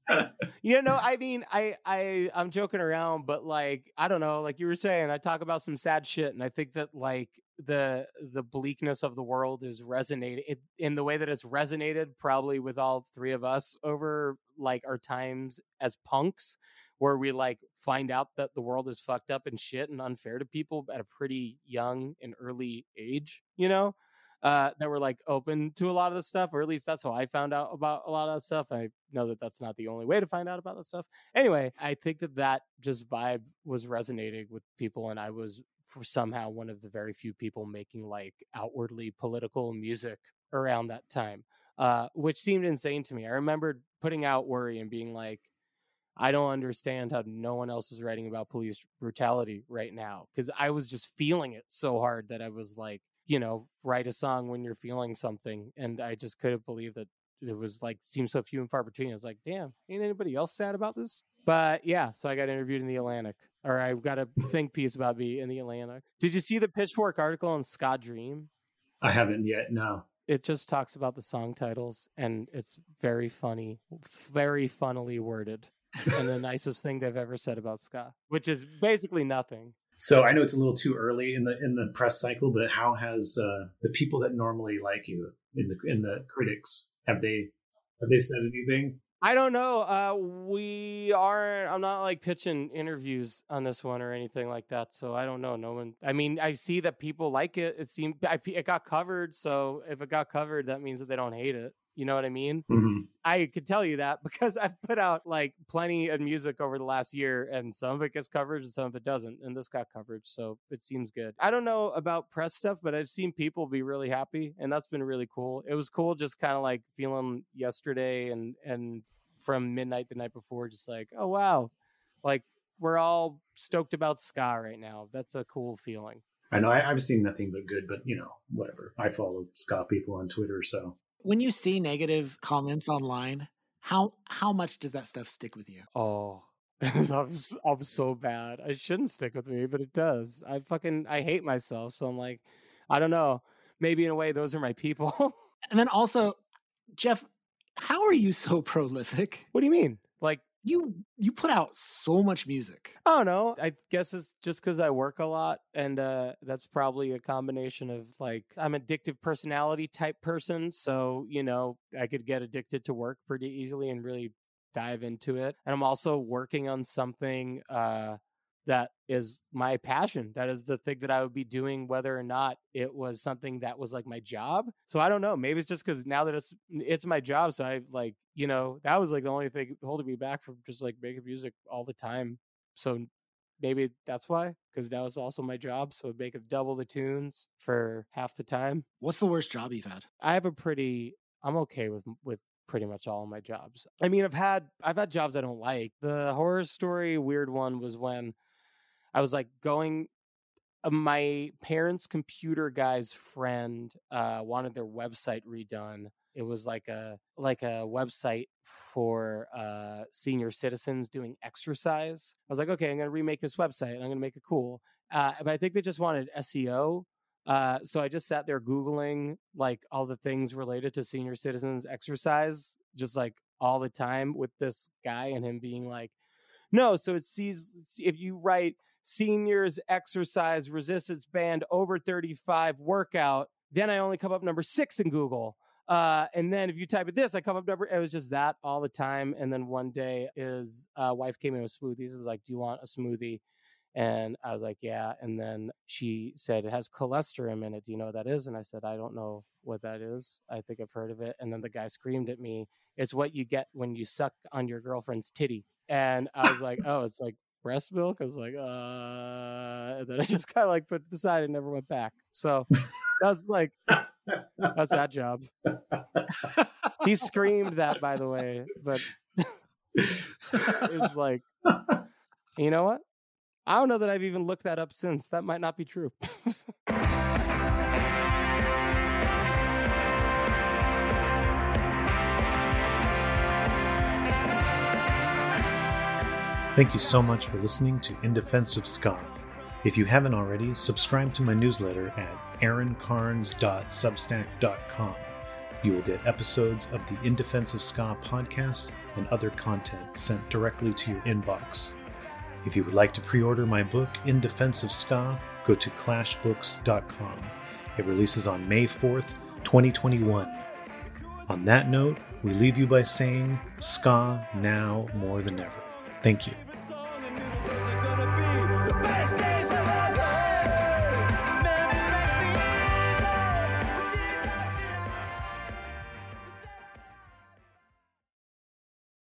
Speaker 5: You know, I mean, I'm joking around, but like, I don't know, like you were saying, I talk about some sad shit, and I think that like the bleakness of the world is resonating in the way that it's resonated probably with all three of us over like our times as punks, where we like find out that the world is fucked up and shit and unfair to people at a pretty young and early age, you know? That were like open to a lot of the stuff, or at least that's how I found out about a lot of that stuff. I know that that's not the only way to find out about that stuff. Anyway, I think that just vibe was resonating with people, and I was for somehow one of the very few people making like outwardly political music around that time, which seemed insane to me. I remembered putting out Worry and being like, I don't understand how no one else is writing about police brutality right now, because I was just feeling it so hard that I was like, you know, write a song when you're feeling something. And I just couldn't believe that it was like, seemed so few and far between. I was like, damn, ain't anybody else sad about this? But yeah, so I got interviewed in the Atlantic, or I got a think piece about me in the Atlantic. Did you see the Pitchfork article on Ska Dream?
Speaker 3: I haven't yet, no.
Speaker 5: It just talks about the song titles, and it's very funny, very funnily worded, and the nicest thing they've ever said about ska, which is basically nothing.
Speaker 3: So I know it's a little too early in the press cycle, but how has the people that normally like you in the critics, have they said anything?
Speaker 5: I don't know. I'm not like pitching interviews on this one or anything like that, so I don't know. No one. I mean, I see that people like it. It got covered, so if it got covered, that means that they don't hate it. You know what I mean?
Speaker 3: Mm-hmm.
Speaker 5: I could tell you that because I've put out like plenty of music over the last year, and some of it gets covered and some of it doesn't. And this got coverage, so it seems good. I don't know about press stuff, but I've seen people be really happy, and that's been really cool. It was cool just kind of like feeling yesterday and from midnight the night before, just like, oh wow, like we're all stoked about ska right now. That's a cool feeling.
Speaker 3: I know I've seen nothing but good, but you know, whatever. I follow ska people on Twitter, so.
Speaker 4: When you see negative comments online, how much does that stuff stick with you?
Speaker 5: Oh, I'm so bad. It shouldn't stick with me, but it does. I hate myself. So I'm like, I don't know. Maybe in a way, those are my people.
Speaker 4: And then also, Jeff, how are you so prolific?
Speaker 5: What do you mean? Like,
Speaker 4: you put out so much music.
Speaker 5: I don't know. I guess it's just because I work a lot, and that's probably a combination of like, I'm an addictive personality type person, so you know, I could get addicted to work pretty easily and really dive into it. And I'm also working on something that is my passion. That is the thing that I would be doing whether or not it was something that was like my job. So I don't know. Maybe it's just because now that it's my job. So I like, you know, that was like the only thing holding me back from just like making music all the time. So maybe that's why, because that was also my job. So it'd make it double the tunes for half the time.
Speaker 4: What's the worst job you've had?
Speaker 5: I'm okay with pretty much all of my jobs. I mean, I've had jobs I don't like. The horror story weird one was when I was like my parents' computer guy's friend wanted their website redone. It was like a website for senior citizens doing exercise. I was like, okay, I'm going to remake this website and I'm going to make it cool. But I think they just wanted SEO. So I just sat there Googling like all the things related to senior citizens exercise, just like all the time with this guy and him being like, no, so it sees if you write seniors exercise resistance band over 35 workout, then I only come up number 6 in Google. And then if you type it this, I come up number, it was just that all the time. And then one day his wife came in with smoothies. It was like, do you want a smoothie? And I was like, yeah. And then she said, it has cholesterol in it. Do you know what that is? And I said, I don't know what that is. I think I've heard of it. And then the guy screamed at me, it's what you get when you suck on your girlfriend's titty. And I was like, oh, it's like breast milk. I was like, and then I just kind of like put it aside and never went back. So that's like, that's that job. He screamed that, by the way, but it's like, you know what? I don't know that I've even looked that up since. That might not be true.
Speaker 3: Thank you so much for listening to In Defense of Ska. If you haven't already, subscribe to my newsletter at aaroncarnes.substack.com. You will get episodes of the In Defense of Ska podcast and other content sent directly to your inbox. If you would like to pre-order my book, In Defense of Ska, go to clashbooks.com. It releases on May 4th, 2021. On that note, we leave you by saying, Ska now more than ever. Thank you.